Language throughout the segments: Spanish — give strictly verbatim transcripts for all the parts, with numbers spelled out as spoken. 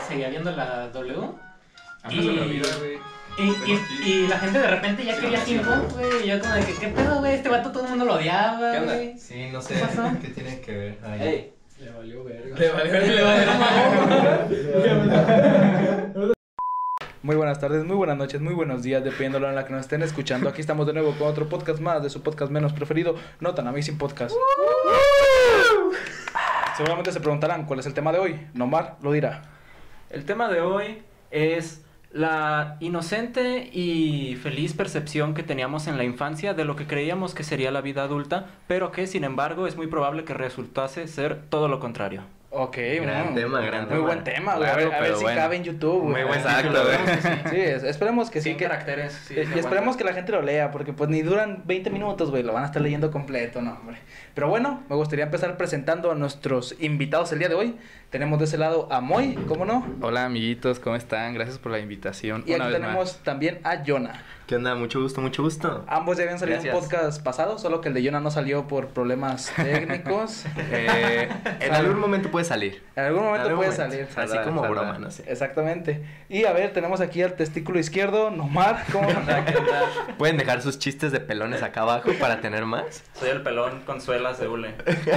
seguía viendo la W. A mí se me olvida, güey. Y, y, y la gente de repente ya quería Kim Jong, güey. Y yo como de que, ¿qué pedo, güey? Este vato todo el mundo lo odiaba, ¿Qué onda? güey. Sí, no sé ¿Qué pasó? qué tiene que ver. Ay. Ey, Le valió verga. le valió Le valió Muy buenas tardes, muy buenas noches, muy buenos días, dependiendo de la hora en la que nos estén escuchando. Aquí estamos de nuevo con otro podcast más de su podcast menos preferido, No Tan Amazing Podcast. Seguramente se preguntarán cuál es el tema de hoy. Nomar lo dirá. El tema de hoy es la inocente y feliz percepción que teníamos en la infancia de lo que creíamos que sería la vida adulta, pero que sin embargo es muy probable que resultase ser todo lo contrario. Ok, Gran bueno, tema, gran muy tema. buen tema, güey. Claro, a ver, a ver pero si bueno. cabe en YouTube, güey. Muy buen Exacto, título, güey. esperemos que sí. Sí, es- esperemos que sí. Cien Que, caracteres, sí, eh, sí y esperemos aguanta. que la gente lo lea, porque pues ni duran veinte minutos, güey, lo van a estar leyendo completo, no, hombre. Pero bueno, me gustaría empezar presentando a nuestros invitados el día de hoy. Tenemos de ese lado a Moy, ¿cómo no? Hola amiguitos, ¿cómo están? Gracias por la invitación. Y una aquí vez tenemos más. también a Jonah. ¿Qué onda? Mucho gusto, mucho gusto. Ambos ya habían salido en un Gracias. podcast pasado, solo que el de Jonah no salió por problemas técnicos. Eh, en algún momento puede salir. En algún momento En algún puede momento. salir. Así Saldrá, como saldrá. broma, no sé. Exactamente. Y a ver, tenemos aquí al testículo izquierdo, Nomar, ¿cómo anda? Pueden dejar sus chistes de pelones acá abajo para tener más. Soy el pelón con suelas de hule.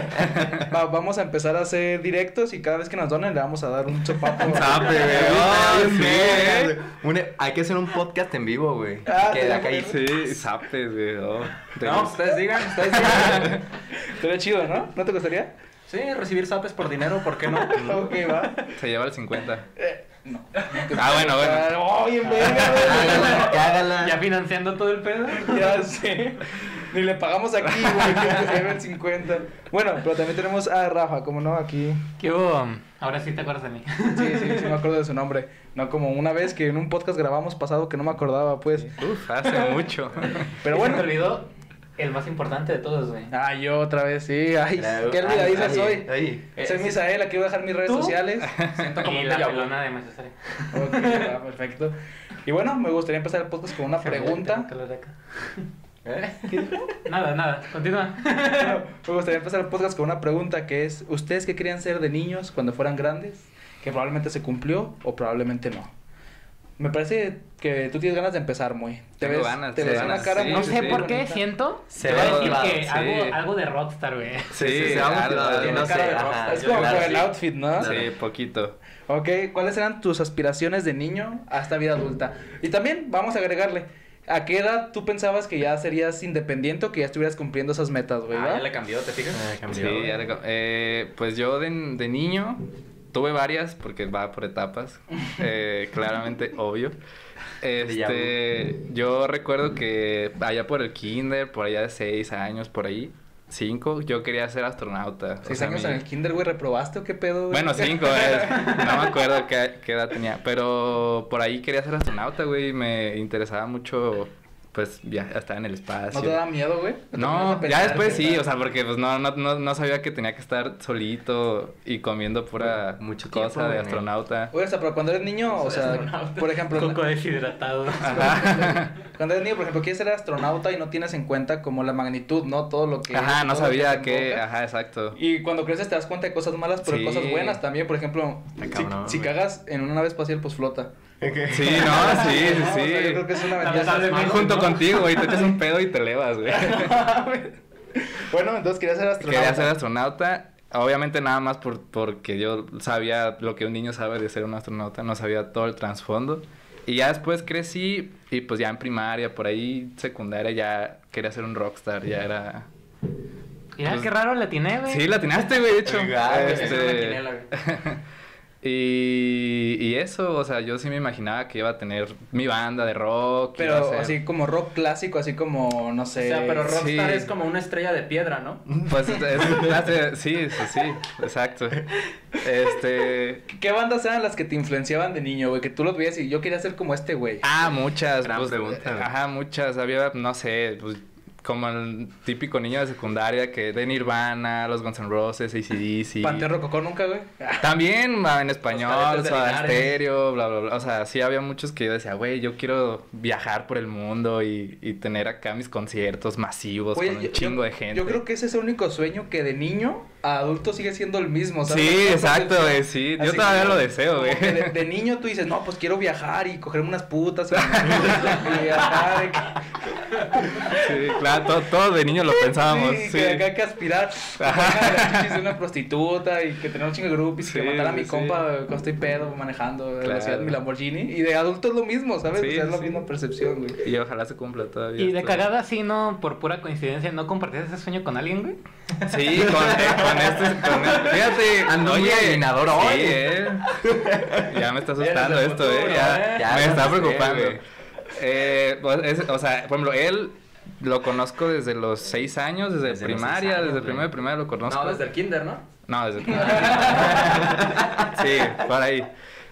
Va- vamos a empezar a hacer directos y cada vez que nos donen le vamos a dar un sopapo. Sape, güey. Ah, Oh, sí, sí, ¿eh? Un- hay que hacer un podcast en vivo, güey. Ah, que sí, de acá y- sí. Sí, zapes, güey. oh. ¿Te No, gusta? ustedes digan, ustedes digan. Estaría chido, ¿no? ¿No te gustaría? Sí, recibir zapes por dinero, ¿por qué no? Ok, va. Se lleva el cincuenta. Eh, no. Ah, bueno, bueno. Oye, verga, Hágala, que hágala. Ya financiando todo el pedo. güey. Ya sé. Ni le pagamos aquí, güey, que se lleve el cincuenta. Bueno, pero también tenemos a Rafa, como no, aquí. ¿Qué hubo? Ahora sí te acuerdas de mí. Sí, sí, sí me acuerdo de su nombre. No como una vez que en un podcast grabamos pasado que no me acordaba, pues. Uf, hace mucho. Pero Y bueno. Se te olvidó el más importante de todos, güey. Ah, yo otra vez, sí. Ay, Claro. qué olvidadiza Ay, soy. ay. Soy Misael, aquí voy a dejar mis redes ¿Tú? sociales. Siento como Y un la déjà vu. pelona de Necesario. Ok, va, perfecto. Y bueno, me gustaría empezar el podcast con una pregunta. ¿Eh? Nada, nada. Continúa. Bueno, me gustaría empezar el podcast con una pregunta que es: ¿ustedes qué querían ser de niños cuando fueran grandes? Que probablemente se cumplió o probablemente no. Me parece que tú tienes ganas de empezar, muy. Te Tengo ves, ganas, te sí, ves ganas, una cara sí, muy No sé sí, por qué bonita. siento. Se te ve voy a decir motivado, que sí. algo, algo de rockstar, güey. Sí, sí, se va claro, motivado, tiene no cara sé, de ajá, rockstar. Es como claro, por el sí. outfit, ¿no? Claro. Sí, poquito. Ok, ¿cuáles eran tus aspiraciones de niño hasta vida adulta? Y también vamos a agregarle, ¿a qué edad tú pensabas que ya serías independiente o que ya estuvieras cumpliendo esas metas, güey? Ah, ¿va? ya le cambió, ¿te fijas? Ah, cambió, Sí, güey. ya le cam- eh, pues yo de, de niño tuve varias porque va por etapas, eh, claramente, obvio. Este, yo recuerdo que allá por el kinder, por allá de seis años, por ahí, cinco, yo quería ser astronauta. o ¿Seis sea, años mi- en el kinder, güey, reprobaste o qué pedo, güey? Bueno, cinco, eh, no me acuerdo qué, qué edad tenía, pero por ahí quería ser astronauta, güey, me interesaba mucho, pues, ya estar en el espacio. ¿No te da miedo, güey? ¿No te No, pones a ya pensar después qué sí, tal? o sea, porque pues no, no, no, no sabía que tenía que estar solito y comiendo pura Mucho cosa tiempo, de güey. astronauta. Oye, o sea, pero cuando eres niño, o sea, por ejemplo, Coco deshidratado. cuando eres niño, por ejemplo, quieres ser astronauta y no tienes en cuenta como la magnitud, ¿no? Todo lo que... Ajá, no todo lo que sabía te que, invoca. ajá, exacto. Y cuando creces te das cuenta de cosas malas, pero de Sí. cosas buenas también. Por ejemplo, Está si, cabrón, si güey. cagas en una nave espacial, pues flota. Sí, no, sí, sí, No, o sea, yo sí. creo que es una ventaja. Lamentablemente. Junto ¿no? contigo, güey, te echas un pedo y te elevas, güey. Bueno, entonces quería ser astronauta. Quería ser astronauta, obviamente nada más por, porque yo sabía lo que un niño sabe de ser un astronauta, no sabía todo el trasfondo. Y ya después crecí y pues ya en primaria, por ahí secundaria ya quería ser un rockstar, ya era... Mira, Pues- qué raro le atiné, güey. Sí, la atinaste, güey, de hecho. Oiga, güey, Este, Es una quiniela, güey. y, y eso, o sea, yo sí me imaginaba que iba a tener mi banda de rock. iba a Pero ser- así como rock clásico, así como, no O sé... sea, pero rockstar sí. es como una estrella de piedra, ¿no? Pues es, es clase- sí, sí, sí, exacto. Este... ¿Qué bandas eran las que te influenciaban de niño, güey? Que tú los veías y yo quería ser como este güey. Ah, muchas. Gran pues, pregunta, güey. Ajá, muchas. Había, no sé, pues como el típico niño de secundaria que de Nirvana, los Guns N' Roses, A C D C. ¿Panteón Rococó nunca, güey? También en español, Cadetes de Soda Linares. Stereo, bla, bla, bla. O sea, sí había muchos que yo decía, güey, yo quiero viajar por el mundo y, y tener acá mis conciertos masivos Oye, con un yo- chingo yo- de gente. Yo creo que ese es el único sueño que de niño a adulto sigue siendo el mismo, ¿sabes? Sí, La exacto, percepción. güey, sí. Yo Así todavía que, lo deseo, como güey. que De, de niño tú dices, no, pues quiero viajar y cogerme unas putas. Y, y acá de que- Sí, claro, to- todos de niños lo pensábamos. Sí, Sí, que acá hay que aspirar a las chichis de una prostituta y que tener un chingo de groupies y que Sí, matar a mi sí. compa cuando estoy pedo manejando en la Claro. ciudad de mi Lamborghini. Y de adulto es lo mismo, ¿sabes? Sí, o sea, es la sí. misma percepción, güey. Y ojalá se cumpla todavía. Y de esto. cagada, sí, ¿no? Por pura coincidencia, ¿no compartías ese sueño con alguien, güey? Sí, con, eh, con este, con este- fíjate, Ando muy adivinador sí, hoy. eh. Ya me está asustando Vienes esto, del eh, futuro, ya, eh. Ya me no está sé, preocupando. güey. Eh, pues, es- o sea, por ejemplo, él lo conozco desde los seis años, desde, Desde los primaria, seis años, desde güey. primero de primaria lo conozco. No, desde el kinder, ¿no? No, desde el primaria. Sí, por ahí.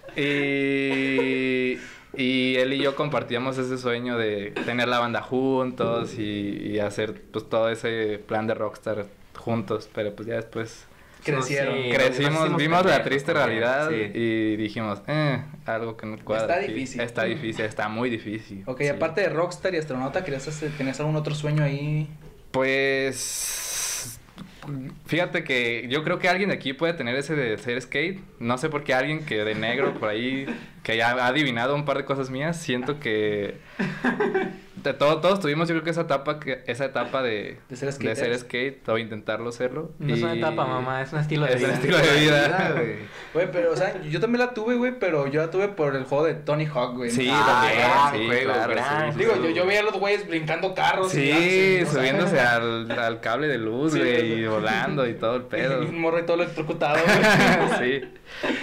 Y, y él y yo compartíamos ese sueño de tener la banda juntos y, y hacer pues todo ese plan de rockstar juntos, pero pues ya después Crecieron. Sí, crecimos, nos hicimos vimos la pendejos triste también, realidad sí. y dijimos, eh, algo que no cuadra. Está aquí. difícil. Está difícil, está muy difícil. Ok, sí. aparte de rockstar y astronauta, ¿querías hacer, ¿tenías algún otro sueño ahí? Pues fíjate que yo creo que alguien de aquí puede tener ese de ser skate. No sé por qué alguien que de negro por ahí que ya ha adivinado un par de cosas mías, siento que de todo, todos tuvimos yo creo que esa etapa que esa etapa de, De ser de skaters. ser skate o intentarlo serlo. No es una y- etapa, mamá, es un estilo de Es un vida. estilo de vida. güey. Güey, pero, o sea, yo también la tuve, güey, pero yo la tuve por el juego de Tony Hawk, güey. Sí, Ah, también, gran sí, juego, claro, gran sí, Digo, sí. yo, yo veía a los güeyes brincando carros. y ya, Sí, o sea, subiéndose al, al cable de luz, Sí, güey, eso. y volando y todo el pedo. Y un morro y todo electrocutado, güey. Sí.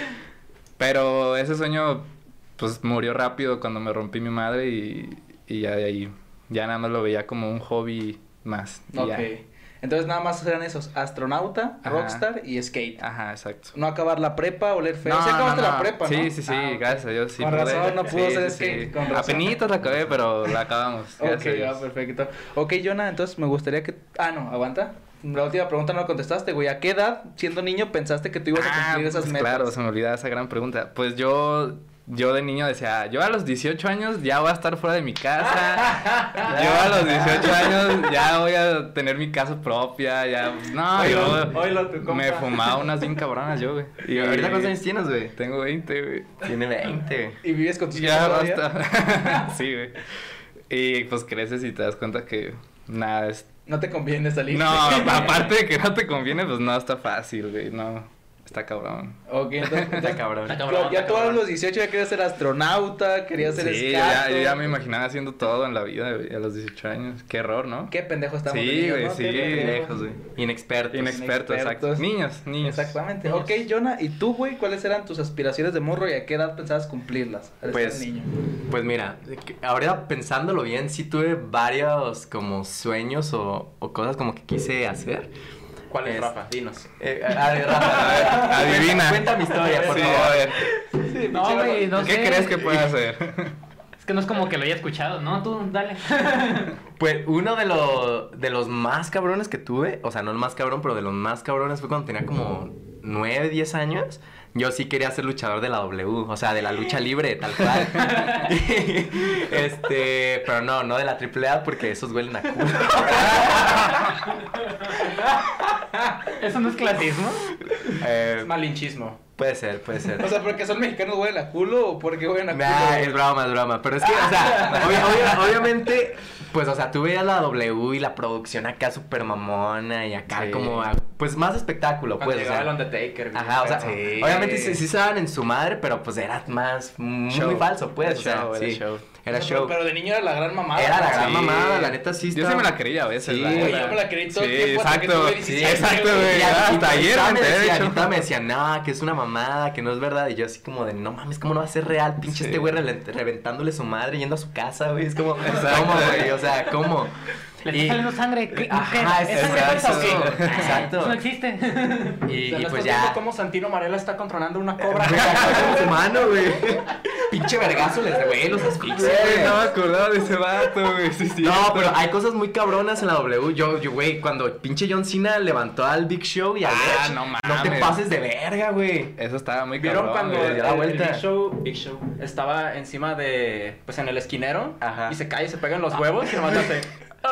Pero ese sueño, pues, murió rápido cuando me rompí mi madre y, y ya de ahí, ya nada más lo veía como un hobby más. y Ok. ya. Entonces nada más eran esos, astronauta, Ajá. rockstar y skate. Ajá, exacto. No acabar la prepa, oler feo. Sí acabaste la prepa, ¿no? Sí, sí, sí, Ah, ok. gracias a Dios, sí Con pude. razón no pudo Sí, ser sí, skate, sí. con razón. Apenitas la acabé, pero la acabamos, gracias Ok, a Dios. ya, perfecto. Ok, Jonah, entonces me gustaría que... Ah, no, aguanta. La última pregunta no la contestaste, güey. ¿A qué edad, siendo niño, pensaste que tú ibas a Ah, cumplir esas pues metas? claro, se me olvidaba esa gran pregunta. Pues yo, yo de niño decía, yo a los dieciocho años ya voy a estar fuera de mi casa. Yo a los dieciocho años ya voy a tener mi casa propia, ya... No, Oílo, yo oílo, tu compa. me fumaba unas bien cabronas yo, güey. ¿Y ahorita cuántos años tienes, güey? Tengo veinte, güey. Tiene veinte. ¿Y vives con tus Ya papás todavía? basta. Sí, güey. Y pues creces y te das cuenta que nada es... No te conviene salir. No, aparte de que no te conviene, pues no está fácil, güey. No, está cabrón. Ok, entonces... Está cabrón. Está cabrón. Ya tú a los dieciocho ya querías ser astronauta, querías ser Sí, escato. ya, yo ya me imaginaba haciendo todo en la vida, güey, a los dieciocho años. Qué error, ¿no? Qué pendejo estamos Sí, de niños, güey, ¿no? sí, Qué pendejos. Pendejos, güey. Inexpertos. Inexperto, exacto. Inexpertos. Niños, niños. Exactamente. Ok, Jonah, ¿y tú, güey? ¿Cuáles eran tus aspiraciones de morro y a qué edad pensabas cumplirlas? Al Pues, estar niño. pues mira, de que ahora pensándolo bien, sí tuve varios como sueños o, o cosas como que quise hacer. ¿Cuál es, Es- Rafa? Dinos. Eh, a ver, Rafa, a ver, Adivina. Cuenta mi historia, por Sí, favor. a ver. No, güey, no ¿Qué sé. crees que puede hacer? Es que no es como que lo haya escuchado, ¿no? Tú, dale. Pues uno de, los de los más cabrones que tuve, o sea, no el más cabrón, pero de los más cabrones fue cuando tenía como nueve, diez años. Yo sí quería ser luchador de la W, o sea, de la lucha libre, tal cual. este, pero no, no de la triple A porque esos huelen a culo. ¿Eso no es clasismo? Eh, Es malinchismo. puede ser, puede ser. O sea, ¿porque son mexicanos huelen a culo o porque huelen a culo? Nah, es broma, es broma. Pero es que, o sea, obvia- obvia- obviamente, pues, o sea, tú veías la W y la producción acá súper mamona y acá Sí. como, ah, pues, más espectáculo, Cuando pues, o llegaba sea. el Undertaker. güey. Ajá, o sea, Sí. obviamente sí, sí se daban en su madre, pero pues era más, muy Show. falso, pues, Era o sea, show, era sí. show. Era O sea, show. Pero de niño era la gran mamada. Era la ¿no? gran Sí. mamada, la neta sí Yo estaba- sí me la creía a veces, Sí, la Güey, neta. yo me la creí todo el Sí, tiempo hasta que exacto. tuve Sí, diecisiete, exacto, güey. güey. Y hasta ahorita ayer me me enteré, de decían, hecho. ahorita me decían, no, que es una mamada, que no es verdad. Y yo así como de, no mames, ¿cómo no va a ser real? Pinche Sí. este güey rele- reventándole su madre yendo a su casa, güey. Es como, Exacto. ¿cómo, güey? O sea, ¿cómo? Le Y- está saliendo sangre. ¿Qué? Ajá, ¿Qué? ¿Es sangre exacto, falsa o qué? exacto. Eso no existe. Y, O sea, y ¿no pues estás ya. viendo cómo Santino Marella está controlando una cobra? Con su mano, güey. pinche vergazo les, güey, los asfixia, Güey, güey. no me acordaba de ese vato, güey. Sí, sí. No, pero hay cosas muy cabronas en la W. Yo, yo, güey, cuando pinche John Cena levantó al Big Show y al Ah, Edge, no no te mames. pases de verga, güey. Eso estaba muy ¿Vieron cabrón, cuando güey. le el, dio la el vuelta? Big Show, Big Show estaba encima de, pues en el esquinero Ajá. y se cae y se pega en los huevos y nomás hace...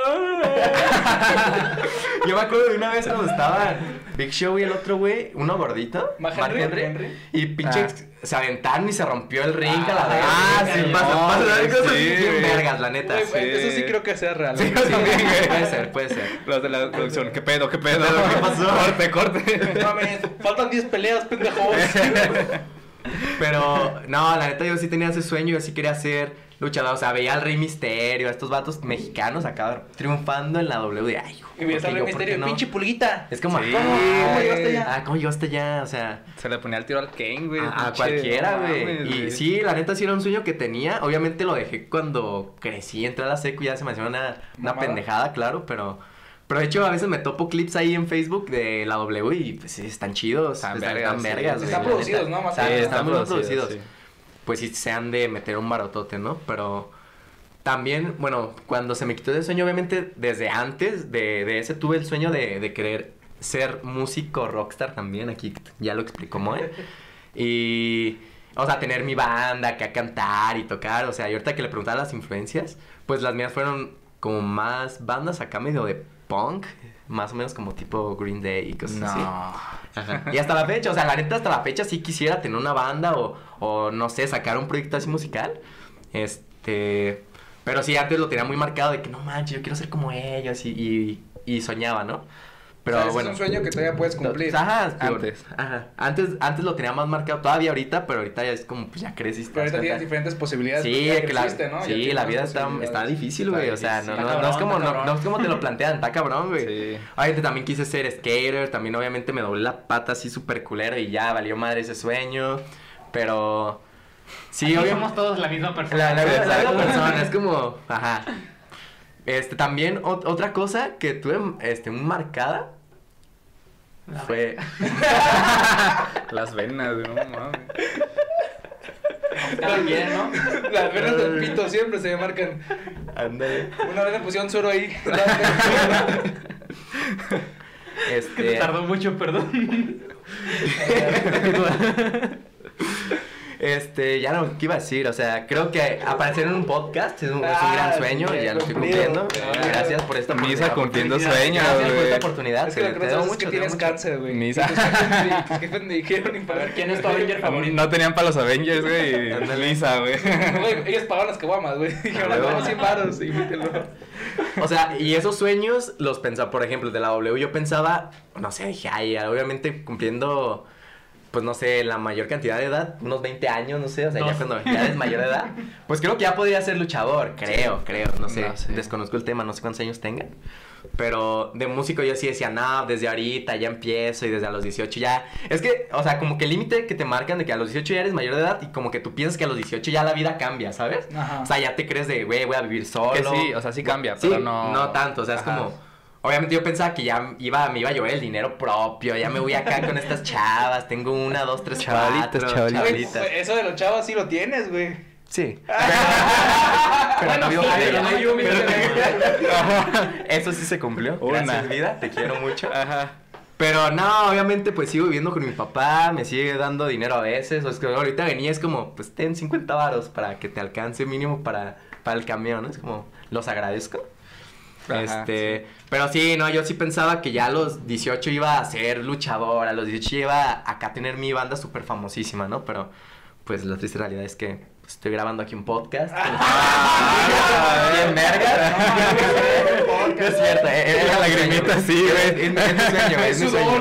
Yo me acuerdo de una vez cuando estaba Big Show y el otro güey, uno gordito, Mark Mark Henry. Henry, Henry. y pinche Ah. se aventaron y se rompió el ring a la vez. ah, güey. sí, pasa, no, pasa, güey, cosas sí, bien güey. vergas, la neta. Güey, Sí, güey, eso sí creo que sea real. sí, güey. yo también, güey. Puede ser, puede ser. Los de la producción, ¿qué pedo, qué pedo? ¿Qué pasó? Corte, corte. No mames, faltan diez peleas, pendejos. Pero, no, la neta yo sí tenía ese sueño, yo sí quería ser luchador, o sea, veía al Rey Misterio, a estos vatos mexicanos acá triunfando en la W de, ay, hijo, Y ves ¿por al qué yo? Rey ¿Por qué Misterio, no? pinche pulguita. Es como, Sí, ¿cómo, ¿cómo güey? llegaste allá? Ah, ¿cómo llegaste allá? O sea, Se le ponía el tiro al Kane, güey. a, a pinche, cualquiera, no güey. mames, Y güey. sí, la neta sí era un sueño que tenía. Obviamente lo dejé cuando crecí, entré a la secu y ya se me hacía una, una Mamada. pendejada, claro, pero... Pero de hecho a veces me topo clips ahí en Facebook de la W y pues sí, están chidos. Están están, vergas, están sí. vergas, güey, Están la producidos, neta. ¿no? Más Sí, o menos. están muy bien producidos, producidos. sí. Pues sí se han de meter un barotote, ¿no? Pero también, bueno, cuando se me quitó ese sueño, obviamente desde antes de, de ese tuve el sueño de, de querer ser músico rockstar también, aquí ya lo explicó Moe. Y, o sea, tener mi banda, que a cantar y tocar, o sea, y ahorita que le preguntaba las influencias, pues las mías fueron como más bandas acá medio de punk, más o menos como tipo Green Day y cosas así. No. Ajá. Y hasta la fecha, o sea, la neta hasta la fecha sí quisiera tener una banda o, o no sé, sacar un proyecto así musical. Este, pero sí, antes lo tenía muy marcado de que no manches, yo quiero ser como ellos y, y, y soñaba, ¿no? Pero O sea, ese bueno. es un sueño que todavía puedes cumplir. Ajá, digo, Antes. Ajá. Antes, antes lo tenía más marcado, todavía ahorita, pero ahorita ya es como, pues ya creciste. Pero ahorita ¿te das tienes cuenta? diferentes posibilidades. Sí, porque ya que la, creciste, ¿no? Ya sí, tienes la más vida está, posibilidades. está difícil, güey. O sea, no, Está no, cabrón, no es como, está no, cabrón. no es como te lo plantean, está cabrón, güey. Sí. Obviamente también quise ser skater, también obviamente me doblé la pata así súper culera y ya valió madre ese sueño. Pero sí, Aquí obvio- somos todos la misma persona. la, la, la- la Exacto. misma persona, es como, ajá. Este, también ot- otra cosa que tuve, este, muy marcada A fue... Las venas, güey, no mames. Cada quien, ¿no? Las venas del pito siempre se me marcan. Ándale. Una vez me pusieron suero ahí. Que Este... te tardó mucho, perdón. Este, ya no, ¿qué iba a decir? O sea, creo que aparecer en un podcast es un, es un Ah, gran sueño y ya lo estoy cumplido. cumpliendo. Ah. Gracias por esta Misa cumpliendo oportunidad. sueños, Gracias por güey. esta oportunidad. Es que lo te- que te no debo sabes es mucho, que te tienes debo mucho. cáncer, güey. Misa. Tus jefes- tus jefes me dijeron y A ver, ¿quién es tu Avenger favorito? No tenían para los Avengers, güey. Ándale. Lisa, güey. Güey, ellos pagaban las caguamas, güey. Dijeron, huevo. "Dame cien varos y mételo". O sea, y esos sueños los pensaba, por ejemplo, de la W, yo pensaba, no sé, dije, ay, obviamente cumpliendo, pues no sé, la mayor cantidad de edad, unos veinte años, no sé, o sea, ya Dos. cuando ya eres mayor de edad, pues creo que ya podría ser luchador, creo, creo, no sé, No sé. desconozco el tema, no sé cuántos años tengan. Pero de músico yo sí decía, no, desde ahorita ya empiezo y desde a los dieciocho ya... Es que, o sea, como que el límite que te marcan de que a los dieciocho ya eres mayor de edad y como que tú piensas que a los dieciocho ya la vida cambia, ¿sabes? Ajá. O sea, ya te crees de, güey, voy a vivir solo. Que sí, o sea, sí cambia, Sí, pero no... no tanto, o sea, es Ajá. como... Obviamente yo pensaba que ya iba, me iba a llover el dinero propio, ya me voy acá con estas chavas, tengo una, dos, tres, Chavalitas, cuatro, chavalitas. Güey, pues, eso de los chavos sí lo tienes, güey. Sí. Pero Bueno, no vivo sí, con pero ella. no vivo mi Eso sí se cumplió. Una. Gracias, vida, te quiero mucho. Ajá. Pero no, obviamente pues sigo viviendo con mi papá, me sigue dando dinero a veces, o es que ahorita venía es como, pues ten cincuenta varos para que te alcance mínimo para, para el camión, ¿no? Es como, los agradezco. Ajá, este, pero sí, no, yo sí pensaba que ya a los dieciocho iba a ser luchador, a los dieciocho iba acá a tener mi banda súper famosísima, ¿no? Pero pues la triste realidad es que pues, estoy grabando aquí un podcast. Ah, Bien verga. No es cierto, eh, Era era la mi sueño, lagrimita, güey. sí, güey. Es, es mi sueño, es mi Es sueño. sudor.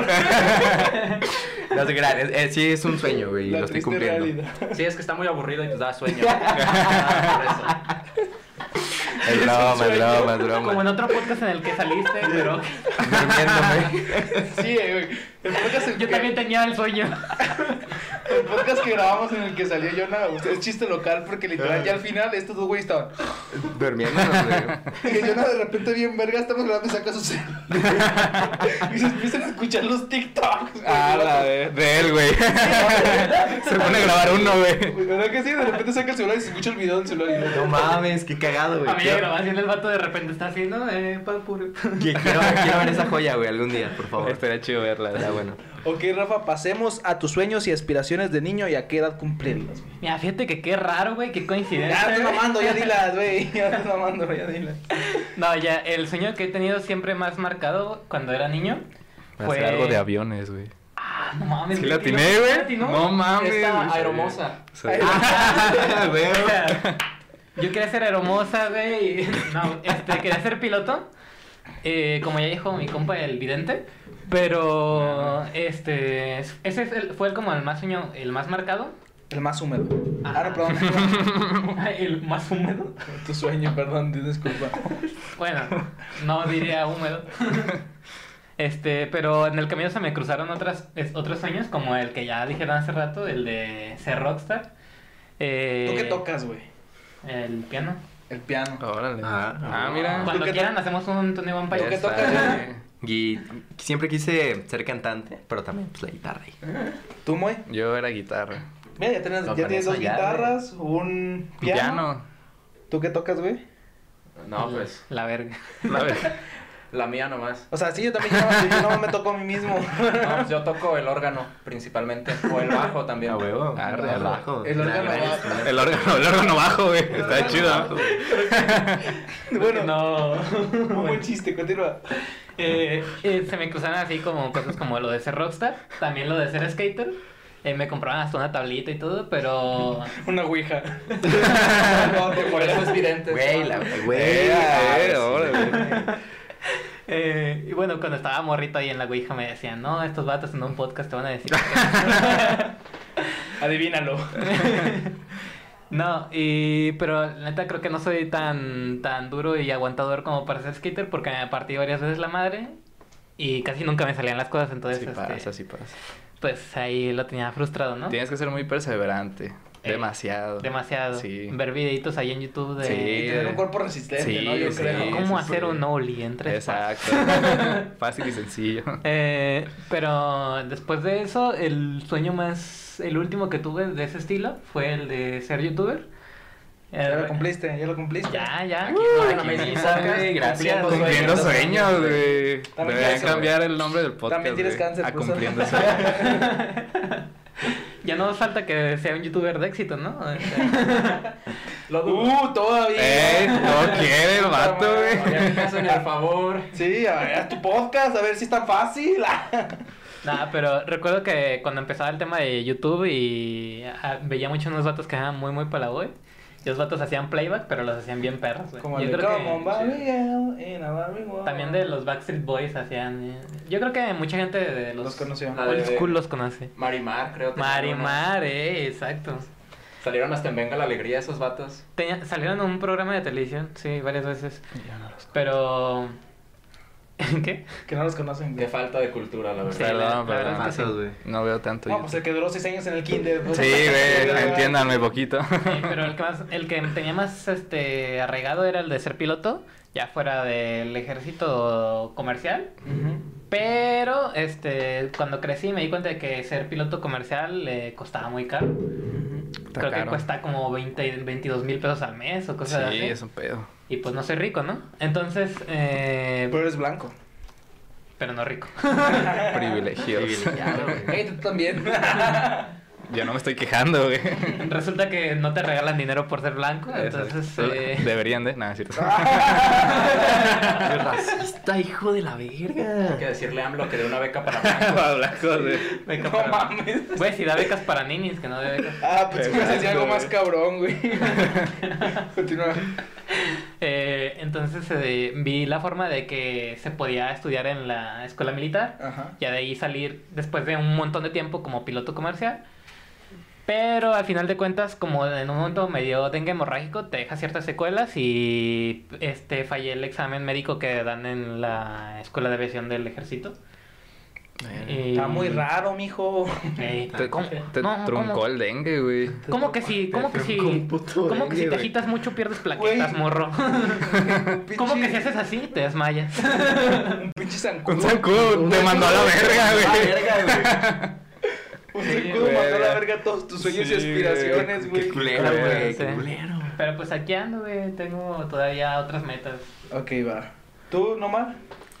No se crean, es- es- sí es un sueño, güey, y La lo estoy triste cumpliendo. realidad. Sí, es que está muy aburrido y pues da sueño. Ah, por eso. Es broma, es broma, es Como en broma. otro podcast en el que saliste, pero Durmiéndome. Sí, güey. El podcast en yo que- también tenía el sueño. El podcast que grabamos en el que salió Jonah, es chiste local porque literal ya al final estos dos güeyes estaban. Durmiendo, güey. Y Jonah de repente bien verga, estamos grabando y saca su celular. Y se empiezan a escuchar los TikToks. güey. Ah, la de, de él, güey. Se pone a grabar uno, güey. ¿Verdad que sí? De repente saca el celular y se escucha el video del celular. Y... No mames, qué cagado, güey. A mí la Quiero, grabación el vato de repente está haciendo, eh, pa puro. que- quiero, quiero ver esa joya, güey, algún día, por favor. Estaría chido verla. Está bueno. Ok, Rafa, pasemos a tus sueños y aspiraciones de niño y a qué edad cumplirlas, güey. Mira, fíjate que qué raro, güey, qué Ya coincidencia. estoy güey. mamando, ya dilas, güey. Ya estoy mamando, ya dilas. No, ya, el sueño que he tenido siempre más marcado cuando era niño fue... Hacer algo de aviones, güey. Ah, no mames. ¿Sí güey, la ¿sí lo- atiné, sí güey? la atinó? No mames. Esta güey. aeromosa. Sí. Güey. O sea, yo quería ser hermosa, güey. y- No, este, quería ser piloto. Eh, como ya dijo mi compa el vidente. Pero, este, ese es el- fue el, como el más sueño, el más marcado. El más húmedo. Ah, no, perdón. El más húmedo. Tu sueño, perdón, disculpa. Bueno, no diría húmedo. Este, pero en el camino se me cruzaron otras, es- otros sueños, como el que ya dijeron hace rato, el de ser rockstar. Eh, ¿Tú qué tocas, güey? El piano. El piano. Órale. Ah, Ah, mira. Cuando qué quieran to- hacemos un Tony One Pipe. ¿Tú qué Esa, tocas, güey. Y siempre quise ser cantante, pero también pues la guitarra ahí. ¿Tú, Moy? Yo era guitarra. Mira, ya tienes, No, ya con tienes eso dos ya, guitarras, un piano. Piano. ¿Tú qué tocas, güey? No, pues, La verga. A ver. la mía nomás. O sea, sí, yo también yo, yo no me toco a mí mismo. No, pues yo toco el órgano, principalmente. O el bajo también. A huevo. Arre, al arre. bajo. El órgano La gran bajo. instrumento. El órgano, el órgano bajo, güey. Está chido. Bueno, No. un buen chiste, continúa. Eh, eh, se me cruzaron así como cosas como lo de ser rockstar, también lo de ser skater. Eh, me compraban hasta una tablita y todo, pero... Una ouija. No, que por eso es vidente. Güey, la güey. Eh, ah, eh, sí. órale. Eh, y bueno, cuando estaba morrito ahí en la Ouija me decían, no, estos vatos en un podcast te van a decir... Adivínalo. No, y pero la neta creo que no soy tan tan duro y aguantador como para ser skater porque me partí varias veces la madre y casi nunca me salían las cosas, entonces Sí este, pasa, sí pasa. pues ahí lo tenía frustrado, ¿no? Tienes que ser muy perseverante. Eh, Demasiado. Demasiado. Sí. Ver videitos ahí en YouTube de Sí. Y tener un cuerpo resistente, Sí, ¿no? Yo sí. creo. cómo sí, hacer sí. un ollie en tres pasos. Exacto. Fácil y sencillo. Eh, pero después de eso, el sueño más, el último que tuve de ese estilo fue el de ser youtuber. Ya Eh, lo cumpliste, ya lo cumpliste. Ya, ya. Aquí, no, me aquí, sacas, güey, gracias. cumpliendo Cumpliendo sueños. sueños, güey. También Deberían tienes- cambiar el nombre del podcast. También tienes güey, cáncer, a por eso. cumpliendo sueños. Ya no nos falta que sea un youtuber de éxito, ¿no? Lo dudo. Uh, todavía. ¡Ey! No quiere el vato, Ya güey. me hacen el favor. Sí, a ver, a tu podcast, a ver si es tan fácil. Nada, pero recuerdo que cuando empezaba el tema de YouTube y ah, veía mucho unos vatos que eran muy, muy palaboy. Y los vatos hacían playback, pero los hacían bien perros, güey. Como Yo el de creo Come on, que Barbie Girl, in a Barbie world. también de los Backstreet Boys hacían... eh, Yo creo que mucha gente de los... Los conoció. La Old de- school los conoce. Marimar, creo. que Marimar, eh, exacto. salieron- Salieron hasta en Venga la Alegría esos vatos. Tenía- salieron en un programa de televisión, sí, varias veces. Pero... ¿Qué? Que no los conocen, güey. Qué falta de cultura, la verdad. Sí, la- Perdón, la verdad perdón. es que Pasas, güey. No veo tanto. No, pues el que duró seis años en el kinder. pues. Sí, güey, entiéndanme poquito. Sí, pero el que más, el que tenía más este arraigado era el de ser piloto, ya fuera del ejército comercial. Ujú. Pero este cuando crecí me di cuenta de que ser piloto comercial le costaba muy caro. Está Creo que caro. cuesta como veinte, veintidós mil pesos al mes o cosas Sí, así. es un pedo. Y pues no soy rico, ¿no? Entonces, eh, Pero eres blanco. pero no rico. Privilegios. Privilegiado, güey. Hey, tú también. Ya no me estoy quejando, güey. Resulta que no te regalan dinero por ser blanco, entonces... eh, Deberían de. Nada, es cierto. Qué racista, hijo de la verga. Hay que decirle a AMLO que dé una beca para blancos. Para blancos, güey. beca No para- mames. Güey, si da becas para ninis, que no dé becas. Ah, pues que decir algo Exacto, más güey. cabrón, güey. Continúa. Eh, entonces eh, vi la forma de que se podía estudiar en la escuela militar. Ajá. Ya de ahí salir después de un montón de tiempo como piloto comercial. Pero al final de cuentas, como en un momento me dio dengue hemorrágico, te deja ciertas secuelas y este fallé el examen médico que dan en la escuela de aviación del ejército. Y- Está muy raro, mijo. Ey, Te, ¿cómo? te No, truncó ¿cómo? el dengue, güey. ¿Cómo que si, cómo que Te si, truncó un puto cómo que si dengue, te güey. agitas mucho pierdes plaquetas, Güey. morro? Un ¿Cómo pinche- que si haces así te desmayas? Un pinche zancudo. Un zancudo te mandó a la verga, güey. Ah, verga, Un Sí, zancudo mandó a la verga. verga todos tus sueños Sí, y aspiraciones, güey. güey. Qué culero, Sí. güey. Qué culero. Pero pues aquí ando, güey, tengo todavía otras metas. Ok, va. ¿Tú, Nomar?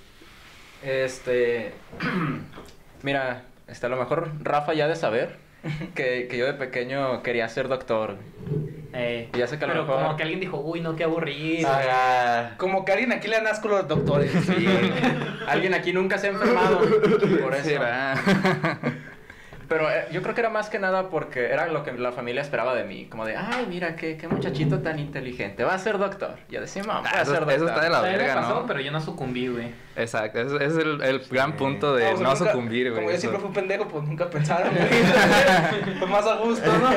Este. Mira, este, a lo mejor Rafa ya ha de saber que, que yo de pequeño quería ser doctor. Eh, Ya sé que a lo pero mejor- como que alguien dijo, uy, no, qué aburrido. Ah, Como que alguien aquí le dan asco a los doctores. Sí, alguien aquí nunca se ha enfermado. Por eso. Sí, va. Pero eh, yo creo que era más que nada porque era lo que la familia esperaba de mí. Como de, ay, mira, qué, qué muchachito tan inteligente. Va a ser doctor. Yo decía, mamá, va Ah, a eso- ser doctor. eso está de la A mí me verga, pasó, ¿no? pero yo no sucumbí, güey. Exacto, ese ese es el, el gran punto de o sea, no nunca- sucumbir, güey. Como yo eso. siempre fui un pendejo, pues nunca pensaron, güey. Fue más a gusto, ¿no?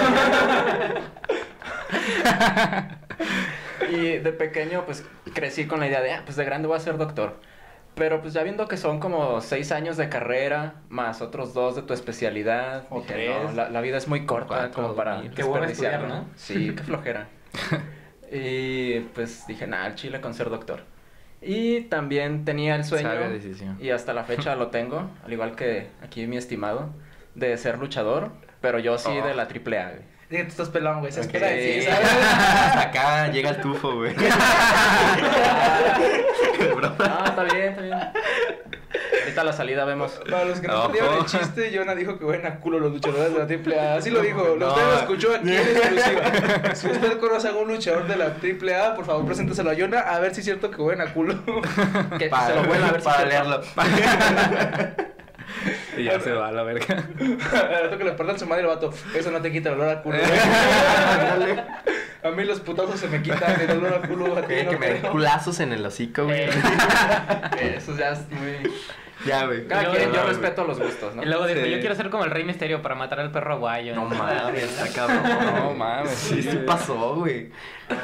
Y de pequeño, pues, crecí con la idea de, ah, pues de grande voy a ser doctor. Pero pues ya viendo que son como seis años de carrera, más otros dos de tu especialidad. O dije, tres. no, la, la vida es muy corta Cuatro, como para dormir. Qué hueva desperdiciarla, estudiar, ¿no? Sí, qué flojera. Y pues dije, nada, el chile con ser doctor. Y también tenía el sueño, Sabia decisión. y hasta la fecha lo tengo, al igual que aquí mi estimado, de ser luchador, pero yo sí Oh. de la triple A, güey. Dije, tú estás pelón, güey. Se Ok. espera decir, ¿sabes? hasta acá llega el tufo, güey. No, está bien, está bien. Ahorita a la salida vemos. Para los que no Ojo. entendieron el chiste, Jonah dijo que buena culo los luchadores de la triple A. Así lo dijo. No. Usted lo escuchó aquí en exclusiva. Si usted conoce a algún luchador de la triple A, por favor, presénteselo a Jonah a ver si es cierto que buena culo. Que Para, se lo vuela a ver si para es cierto. leerlo. Y ya se va a la verga. Al rato que le partan su madre el vato, eso no te quita el olor a culo. Ándale. A mí los putazos se me quitan el olor a culo. A ti Que no que me den creo. culazos en el hocico, güey. Eh, Eso ya es muy... Ya, güey. Cada Luego- quien, yo No, güey. respeto los gustos, ¿no? Y luego dijo, Sí. yo quiero ser como el Rey Misterio para matar al perro aguayo. No mames, está cabrón. No mames. Sí, sí pasó, güey.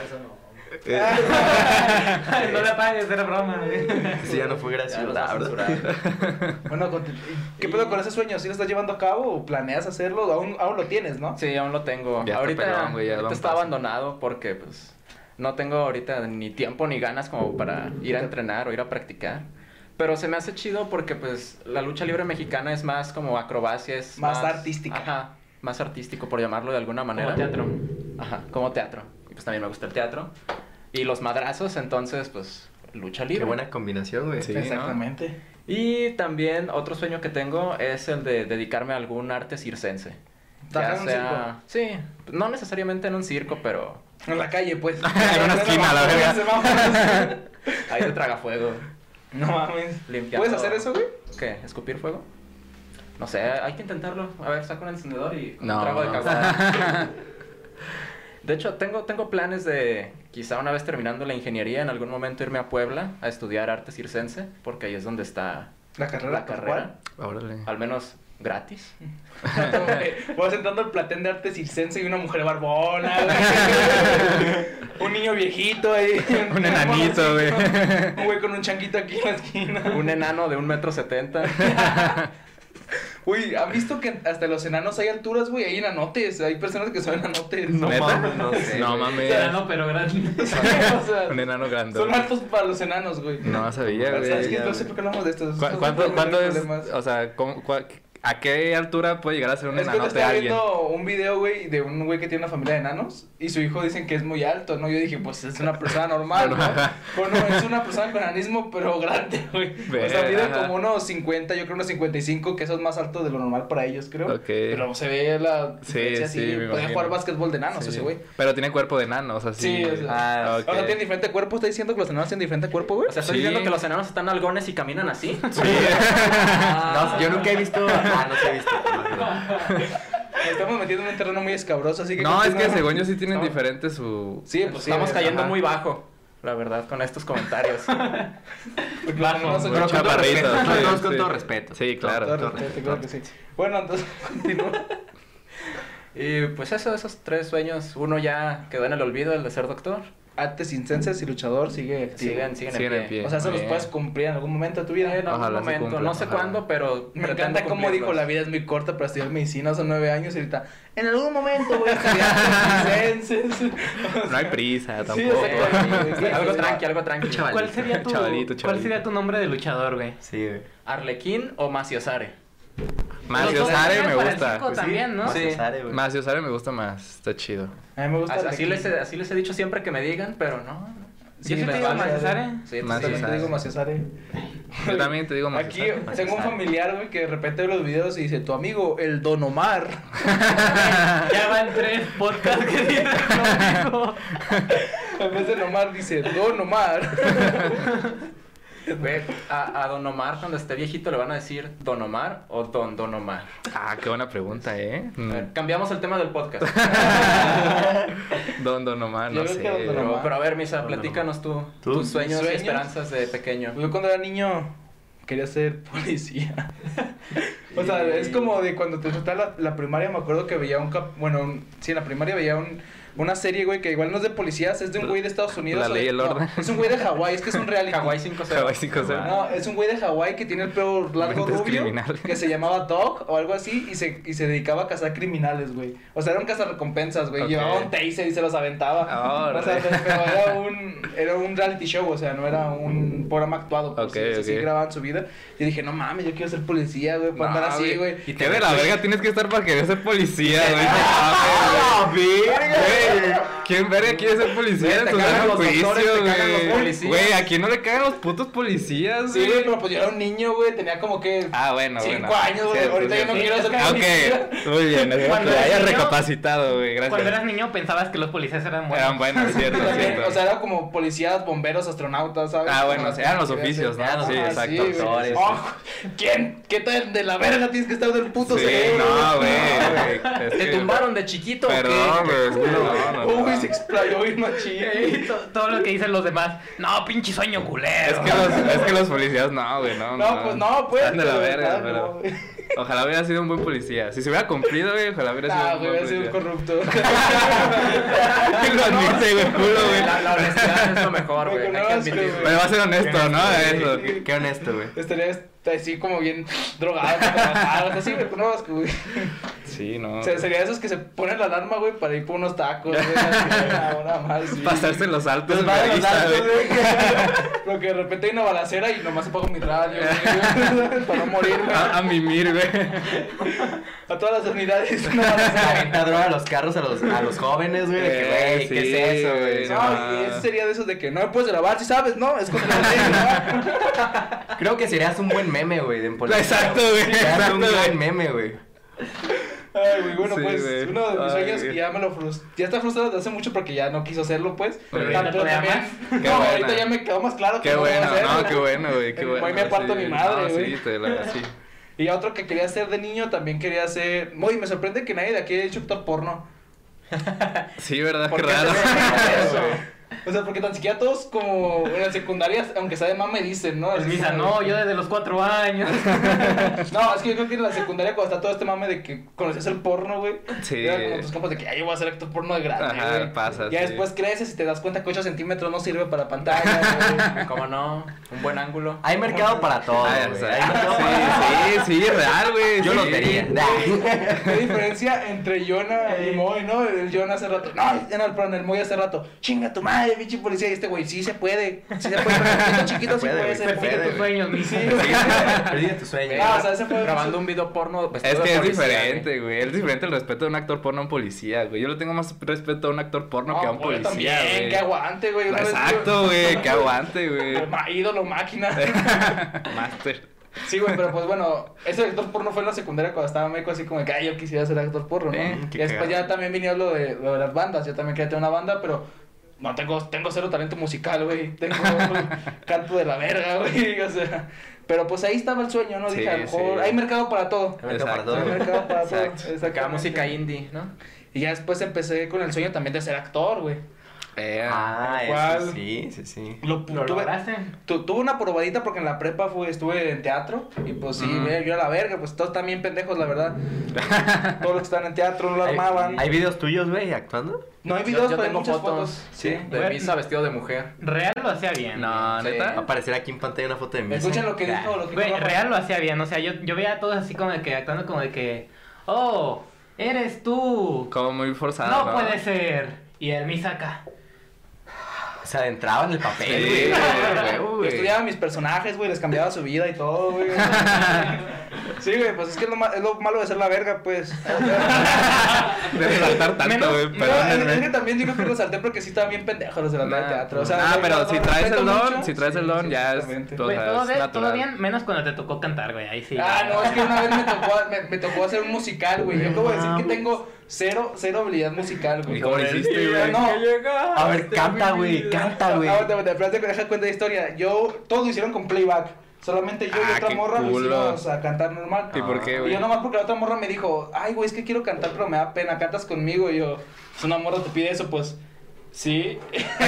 Ay, no le pagues, era broma, güey. Sí, ya no fue Ya gracioso, los la va a verdad. censurar. Bueno, conti- ¿qué pedo con ese sueño? ¿Sí lo estás llevando a cabo o planeas hacerlo? Aún, aún lo tienes, ¿no? Sí, aún lo tengo. Ya está ahorita pelón, güey, ya ahorita da un está paso. abandonado porque, pues, no tengo ahorita ni tiempo ni ganas como para ir a entrenar o ir a practicar. Pero se me hace chido porque, pues, la lucha libre mexicana es más como acrobacia, es Más artística. Ajá, más artístico, por llamarlo de alguna manera. Como teatro. Ajá, como teatro. Y pues también me gusta el teatro. Y los madrazos, entonces, pues, lucha libre. Qué buena combinación, güey. Sí. ¿no? Exactamente. Y también otro sueño que tengo es el de dedicarme a algún arte circense. ¿Trabajar en un circo? Sí, no necesariamente en un circo, pero En la calle, pues. En una esquina, la verga. verga. ahí de tragafuego. No mames. Limpiando. ¿Puedes hacer eso, güey? ¿Qué? ¿Escupir fuego? No sé, hay que intentarlo. A ver, saco un encendedor y un No. trago de caguada. De hecho, tengo, tengo planes de quizá una vez terminando la ingeniería, en algún momento irme a Puebla a estudiar arte circense, porque ahí es donde está La carrera. la tal carrera. Órale. Al menos gratis. cual. Voy sentando el platén de arte circense y una mujer barbona, güey. Un niño viejito ahí. Un enanito, güey. Un güey con un changuito aquí en la esquina. Un enano de un metro setenta. Uy, ¿han visto que hasta los enanos hay alturas, güey? Hay enanotes. Hay personas que son enanotes. No ¿Neta? mames, no sé, No güey. mames. Era no, pero grande. o sea, Un enano grande. son altos para los enanos, güey. No sabía, Pero, ¿sabes güey. qué? No sé por qué hablamos de esto. ¿Cu- Esos ¿Cuánto, son cuánto es? problemas. O sea, ¿cómo- cua- ¿a qué altura puede llegar a ser un Es que te enanote estaba alguien? viendo un video, güey, de un güey que tiene una familia de enanos y su hijo dicen que es muy alto, ¿no? Yo dije, pues es una persona normal, ¿no? Pero no, es una persona con enanismo, pero grande, güey. O sea, Ve, mide ajá. como unos cincuenta, yo creo unos cincuenta y cinco, que eso es más alto de lo normal para ellos, creo. Ok. Pero se ve la Sí, diferencia sí, así. me Podía imagino. jugar básquetbol de enanos Sí. ese güey. Pero tiene cuerpo de enano, o sea, sí. Sí, o sea, Ah, ok. O sea, tiene diferente cuerpo. ¿Estás diciendo que los enanos tienen diferente cuerpo, güey? O sea, ¿estás Sí. diciendo que los enanos están algones y caminan así? Sí. No, yo nunca he visto. Ah, no sé, he visto. Nos estamos metiendo en un terreno muy escabroso, así que... No, es que continúa. según yo sí tienen Estamos- diferente su... Sí, pues sí. Estamos güey, cayendo ajá. muy bajo, la verdad, con estos comentarios. Porque los enanos son Pero chiquitos. chaparritos. respeto, sí, todos con sí. todo respeto. Sí, claro. Todo Todo respeto, respeto. claro que sí. Bueno, entonces, continúa. Y pues eso, esos tres sueños, uno ya quedó en el olvido, el de ser doctor. artes circenses y luchador sigue activo. Siguen, siguen, Siguen en en pie. pie. O sea, eso Muy los bien. puedes cumplir en algún momento de tu vida. En algún Ojalá se momento, cumpla, no sé ojalá. cuándo, pero Me pretendo encanta cómo dijo, cumplirlos. la vida es muy corta para estudiar medicina, son nueve años y ahorita, en algún momento voy a estudiar artes circenses. No hay prisa Sí, tampoco. exactamente. Algo tranqui, algo tranqui. Chavalito. ¿Cuál sería tu, Chavalito, ¿cuál chavalito. sería tu nombre de luchador, güey? Sí, güey. ¿Arlequín o Maciosare? Macio Los dos Sare también me para el gusta. circo Pues sí, también, ¿no? Sí. Sare, güey. Macio Sare me gusta más. Está chido. A mí me gusta Así, así Arlequín. les he, así les he dicho siempre que me digan, pero no. no. Sí, Yo sí me te digo vale, Maciosare. Sí, Macio tú También sí. te digo Maciosare. Yo también te digo Macio Aquí Sare. tengo un familiar, güey, que de repente ve los videos y dice, tu amigo, el Don Omar. Ya van tres podcasts que dicen lo mismo. En vez de Omar dice, Don Omar. Ve, a, a Don Omar, cuando esté viejito, le van a decir Don Omar o Don Don Omar. Ah, qué buena pregunta, ¿eh? A Mm. ver, cambiamos el tema del podcast. Don Don Omar, Yo no creo sé. que Don Pero, Omar. pero a ver, Misa, Don platícanos tú, ¿Tú? tus sueños, ¿Sueños? y esperanzas de pequeño. Yo cuando era niño quería ser policía. O sea, es como de cuando te estaba la, la primaria, me acuerdo que veía un cap... Bueno, un- sí, en la primaria veía un, una serie, güey, que igual no es de policías, es de un güey de Estados Unidos. La o de- ley y el no, orden. es un güey de Hawái, es que es un reality. Hawái cinco cero. Hawái cinco cero. No, es un güey de Hawái que tiene el pelo largo Mentes rubio, criminales. que se llamaba Dog o algo así, y se, y se dedicaba a cazar criminales, güey. O sea, era un cazarrecompensas, güey. Ok. Llevaba un taser y se los aventaba. Ah, o sea, órale. pero, pero era un, era un reality show, o sea, no era un programa actuado. Pues, Ok, sí, o sea, sí ok. grababan su vida. Y dije, no mames, yo quiero ser policía, güey, para No, andar así, güey. ¿Y qué de la verga tienes que estar para querer ser policía, güey? ¡Ah, verga! Güey, ¿quién verga quiere ser policía Güey, en te tu cagan sano los doctores, juicio, te cagan los güey? policías. Güey, ¿a quién no le cagan los putos policías, Sí, güey? güey, pero pues yo era un niño, güey, tenía como que Ah, bueno, cinco bueno. años, güey. Cierto, Ahorita yo no cierto. quiero ser Ah, policía. ok, muy bien, espero Cuando que eras hayas niño- recapacitado, güey, Cuando gracias. eras niño pensabas que los policías eran buenos. Eran buenos, cierto, También, cierto. o sea, era como policías, bomberos, astronautas, ¿sabes? Ah, bueno, Como sí, eran los quería oficios, ser. ¿no? Ajá, Sí, exacto, güey. actores. Oh, ¿quién? ¿Qué tal de la verga tienes que estar del puto Sí, cerebro? no, güey, güey. es ¿Te que- tumbaron de chiquito o qué? Perdón, güey, es que no, no, no. Uy, se explayó bien machín. Y to- todo lo que dicen los demás. No, pinche sueño Es culero. que los, es que los policías no, güey, no, No, pues no, pues. Están de la pero, verga, ah, pero... no, güey. Ojalá hubiera sido un buen policía. Si se hubiera cumplido, güey, ojalá hubiera sido Nah, un güey, buen hubiera sido un policía. corrupto. Lo admite, güey, culo, güey. La, la honestidad es lo mejor, güey. Hay que Reconozco, admitirlo. güey. Pero va a ser honesto, ¿no? Eso. Qué, qué honesto, güey. Estaría así como bien drogado, trabajado, así, me conozco, güey. Sí, no. O sea, sería esos que se ponen la alarma, güey, para ir por unos tacos, güey, así, una, una más, sí. Pasarse en los altos Los en va de los vergüenza, altos, güey. güey. Pero que de repente hay una balacera y nomás apago mi radio, güey, para no morirme. A, a mimir, güey. A todas las unidades, una balacera. Avienta droga a los carros a los, a los jóvenes, güey. De que, Eh, güey, ¿qué sí, es eso, güey? güey. No, Ah. y ese sería de esos de que no me puedes grabar, si sabes, ¿no? Es contra la ley, ¿no? Creo que serías un buen meme, güey, de en policía. Exacto, güey, Serías exacto, un güey. buen meme, güey. Ay, güey, bueno, Sí, pues güey. uno de mis Ay, sueños güey. que ya me lo frustró. Ya está frustrado desde hace mucho porque ya no quiso hacerlo, pues. Pero ya no pero podía también. más. Qué No, buena. ahorita ya me quedó más claro que Qué no voy a bueno, hacerlo. no, qué bueno, güey, qué El bueno. güey me aparto sí. mi madre, No, güey. sí, te la, sí. Y otro que quería hacer de niño también quería ser. Uy, me sorprende que nadie de aquí haya hecho actor porno. Sí, ¿verdad? ¿Por Qué qué raro. se ve eso? O sea, porque tan siquiera todos como en la secundaria, aunque sea de mame, dicen, ¿no? Pues Así misa, como no, de- yo desde los cuatro años. No, es que yo creo que en la secundaria cuando está todo este mame de que conocías el porno, güey. Sí. Era como tus compas de que, ay, yo voy a hacer actor porno de grande, Ajá, güey. pasa, Ya sí. después creces y te das cuenta que ocho centímetros no sirve para pantalla, güey. ¿Cómo no? Un buen ángulo. Hay mercado para todo, Ay, güey. o sea, Hay mercado para sí, sí, sí, real, güey. Yo sí. los vería. ¿Qué diferencia entre Jonah y Moy, no? El Jonah hace rato, no, en el, perdón, el Moy hace rato, chinga tu madre, pinche policía. Y este güey, sí se puede, sí se puede, pero chiquito, chiquito Se sí puede, puede güey, ser. se Persigue puede, tus güey. sueños, mi Sí, sí. güey. Persigue tu sueño. Ah, o sea, ese fue Grabando un video porno vestido Es de que es policía, diferente, güey. Es diferente el respeto de un actor porno a un policía, güey. Yo le tengo más respeto a un actor porno No, que a un güey, policía, también, güey. que aguante, güey. una vez Exacto, yo- güey. Que aguante, güey. Ma- ídolo, máquina. Master. Sí, güey, pero pues bueno, ese actor porno fue en la secundaria cuando estaba meco, así como que, ay, yo quisiera ser actor porno, ¿no? Eh, y qué después cagado. ya también vino lo de, lo de las bandas, yo también quería tener una banda, pero no tengo, tengo cero talento musical, güey, tengo canto de la verga, güey, o sea, pero pues ahí estaba el sueño, ¿no? Sí, Dije, a lo mejor, sí. hay mercado para todo. Hay mercado para Exacto. todo. Hay mercado para todo. Exacto. exactamente. Acá música indie, ¿no? Y ya después empecé con el sueño también de ser actor, güey. Eh, Ah, ¿Cuál? eso sí, sí, sí. Lo, ¿Lo tuve, lograste? tu- tuve una probadita porque en la prepa fue, estuve en teatro y pues sí, Ujú. ve, yo a la verga, pues todos están bien pendejos, la verdad. Todos los que están en teatro no lo armaban. ¿Hay videos tuyos, güey, actuando? No hay Yo, videos, yo pero hay tengo muchas fotos, fotos. sí, de Bueno. misa vestido de mujer. Real lo hacía bien. No, Sí. Va a neta. aparecer aquí en pantalla una foto de mí. Escuchen lo que dijo, lo que Güey, dijo Rafa. real lo hacía bien. O sea, yo, yo veía a todos así como de que actuando como de que, oh, eres tú. Como muy forzado, No, ¿no? puede ser. Y el Misa acá. Se adentraba en el papel, Sí, güey. güey, Yo güey. estudiaba mis personajes, güey, les cambiaba su vida y todo, güey. Sí, güey, pues es que es lo, ma- es lo malo de ser la verga, pues. De resaltar tanto, Menos- güey. No, Perdón, es, güey. es que también yo creo que lo salté porque sí estaban bien pendejos los de la Nah, de teatro. O sea, ah, no- pero no- si no traes el respeto don, mucho. si traes Sí, el don, sí, ya es- exactamente. O Güey, sea, todo, es de- todo natural. bien, menos cuando te tocó cantar, güey. Ahí sí. Ah, no, es que una vez me tocó, me, me tocó hacer un musical, güey. Yo acabo de decir que tengo cero, cero habilidad musical, güey. ¿Y cómo lo hiciste, güey? No. A ver, canta, güey, canta, güey. Ah, espérate, espérate, deja cuenta de historia. Yo, todos lo hicieron con playback. Solamente yo y Ah, otra qué morra lo culo. hicimos a cantar normal. ¿Y por qué, Y güey? yo nomás porque la otra morra me dijo, ay, güey, es que quiero cantar, pero me da pena, cantas conmigo. Y yo, pues una morra te pide eso, pues, sí.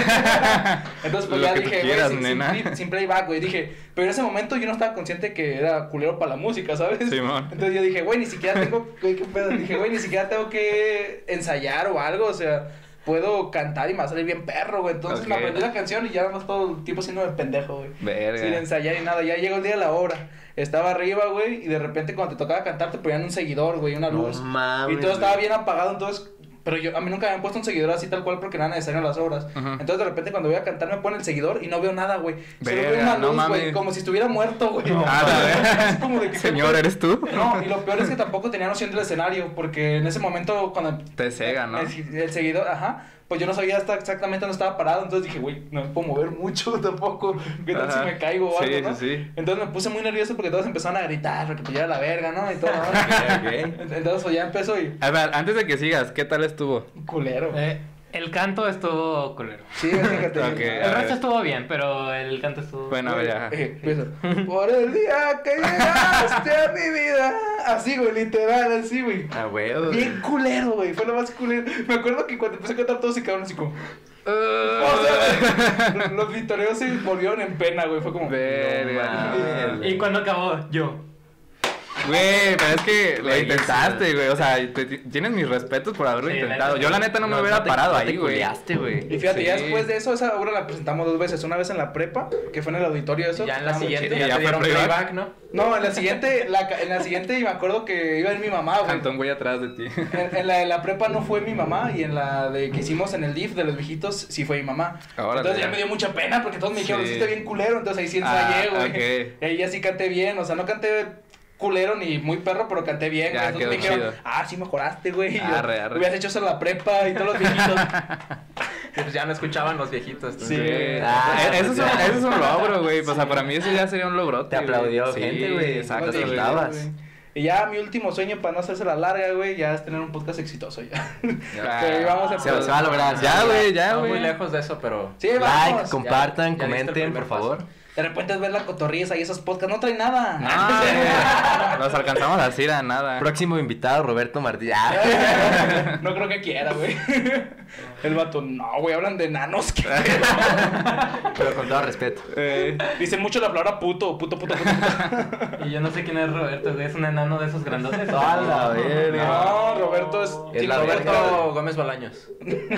Entonces, pues Lo ya que tú dije, quieras, güey, sin, nena. sin, sin playback, güey. Dije, pero en ese momento yo no estaba consciente que era culero para la música, ¿sabes? Simón. Entonces yo dije, güey, ni siquiera tengo, güey, qué pedo. Dije, güey, ni siquiera tengo que ensayar o algo, o sea, puedo cantar y me va a salir bien perro, güey. Entonces me Ok. aprendí la canción y ya nada más todo el tiempo siendo de pendejo, güey. Verga. Sin ensayar ni nada. Ya llegó el día de la obra. Estaba arriba, güey, y de repente cuando te tocaba cantar te ponían un seguidor, güey, una No luz. mames, y todo estaba güey. bien apagado, entonces... Pero yo, a mí nunca me han puesto un seguidor así tal cual porque no era necesario en las obras. Ujú. Entonces de repente cuando voy a cantar me pone el seguidor y no veo nada, güey. Solo veo Verga, una no luz, güey, mames. como si estuviera muerto, güey. Ah, la verga. Así como de que, ¿qué Señor, pedo? ¿eres tú? No, y lo peor es que tampoco tenía noción del escenario, porque en ese momento cuando... Te cega, ¿no? El, el seguidor, ajá, pues yo no sabía hasta exactamente dónde estaba parado, entonces dije, güey, no me puedo mover mucho tampoco, ¿qué tal si Ajá. me caigo o Sí, algo, no? sí, sí. Entonces me puse muy nervioso porque todos empezaron a gritar, que yo era la verga, ¿no? Y todo, ¿no? Ok. Entonces pues ya empezó y... A ver, antes de que sigas, ¿qué tal estuvo? Culero. Eh, el canto estuvo culero. Sí, fíjate. Ok. El a resto ver. estuvo bien, pero el canto estuvo... Bueno, a ver, ya. Eh, empiezo. Por el día que llegaste a mi vida. Así, güey, literal, así, güey. Ah, güey, güey. Bien culero, güey, fue lo más culero. Me acuerdo que cuando empecé a cantar todos se quedaron así como... Uh, O sea, los vitoreos se volvieron en pena, güey, fue como... Verga. No, Y cuando acabó, yo. Güey, pero es que lo Güey, intentaste, güey. O sea, te- tienes mis respetos por haberlo Sí, la intentado. neta, Yo la sí. neta no me No, hubiera no te- parado no te ahí, güey. culeaste, güey. Y fíjate, ya Sí. después de eso, esa obra la presentamos dos veces. Una vez en la prepa, que fue en el auditorio eso. Y ya en la estaba muy siguiente chido. ¿Y ya, ya te fue dieron playback? playback, ¿no? No, en la siguiente, la, ca- en la siguiente, y me acuerdo que iba a ir mi mamá, güey. Cantó un güey atrás de ti. En, en la de la prepa no fue mi mamá, y en la de que hicimos en el D I F de los viejitos, sí fue mi mamá. Órale. Entonces ya me dio mucha pena, porque todos me dijeron, Sí. hiciste bien culero, entonces ahí sí ensayé, Ah, güey. ok. Y ahí ya sí canté bien, o sea, no canté culero ni muy perro, pero canté bien, Ya, güey. Entonces quedó me dijeron, chido. ah, sí mejoraste, güey. Y yo, Arre, arre. hubieras hecho eso en la prepa y todos los viejitos. Sí, pues ya no escuchaban los viejitos. Sí. Güey. Ah, Eh, eso, es pues un, ya. eso es un logro, güey. O sea, para mí eso ya sería un logrote. Te aplaudió güey. Sí, gente, güey. Exacto, Los güey. disfrutabas. güey. Y ya mi último sueño para no hacerse la larga, güey, ya es tener un podcast exitoso ya. Ah, Pero vamos a Se, se va a lograr. se va a Ya, lograr. güey, ya, Estamos güey. muy lejos de eso, pero... Sí, Like, vamos. compartan, ya diste el comenten, primer por favor. De repente es ver la cotorriza y esos podcasts no traen nada. No, nos alcanzamos a decir a nada. Próximo invitado, Roberto Martínez. Ah. No creo que quiera, güey. El vato, no, güey, hablan de nanos. ¿qué? Pero con todo respeto. Eh, Dicen mucho la palabra puto, puto, puto, puto. puto. Y yo no sé quién es Roberto, güey. Es un enano de esos grandotes. A la verga. No, Roberto es. Es sí, la Roberto. Roberto Gómez Bolaños.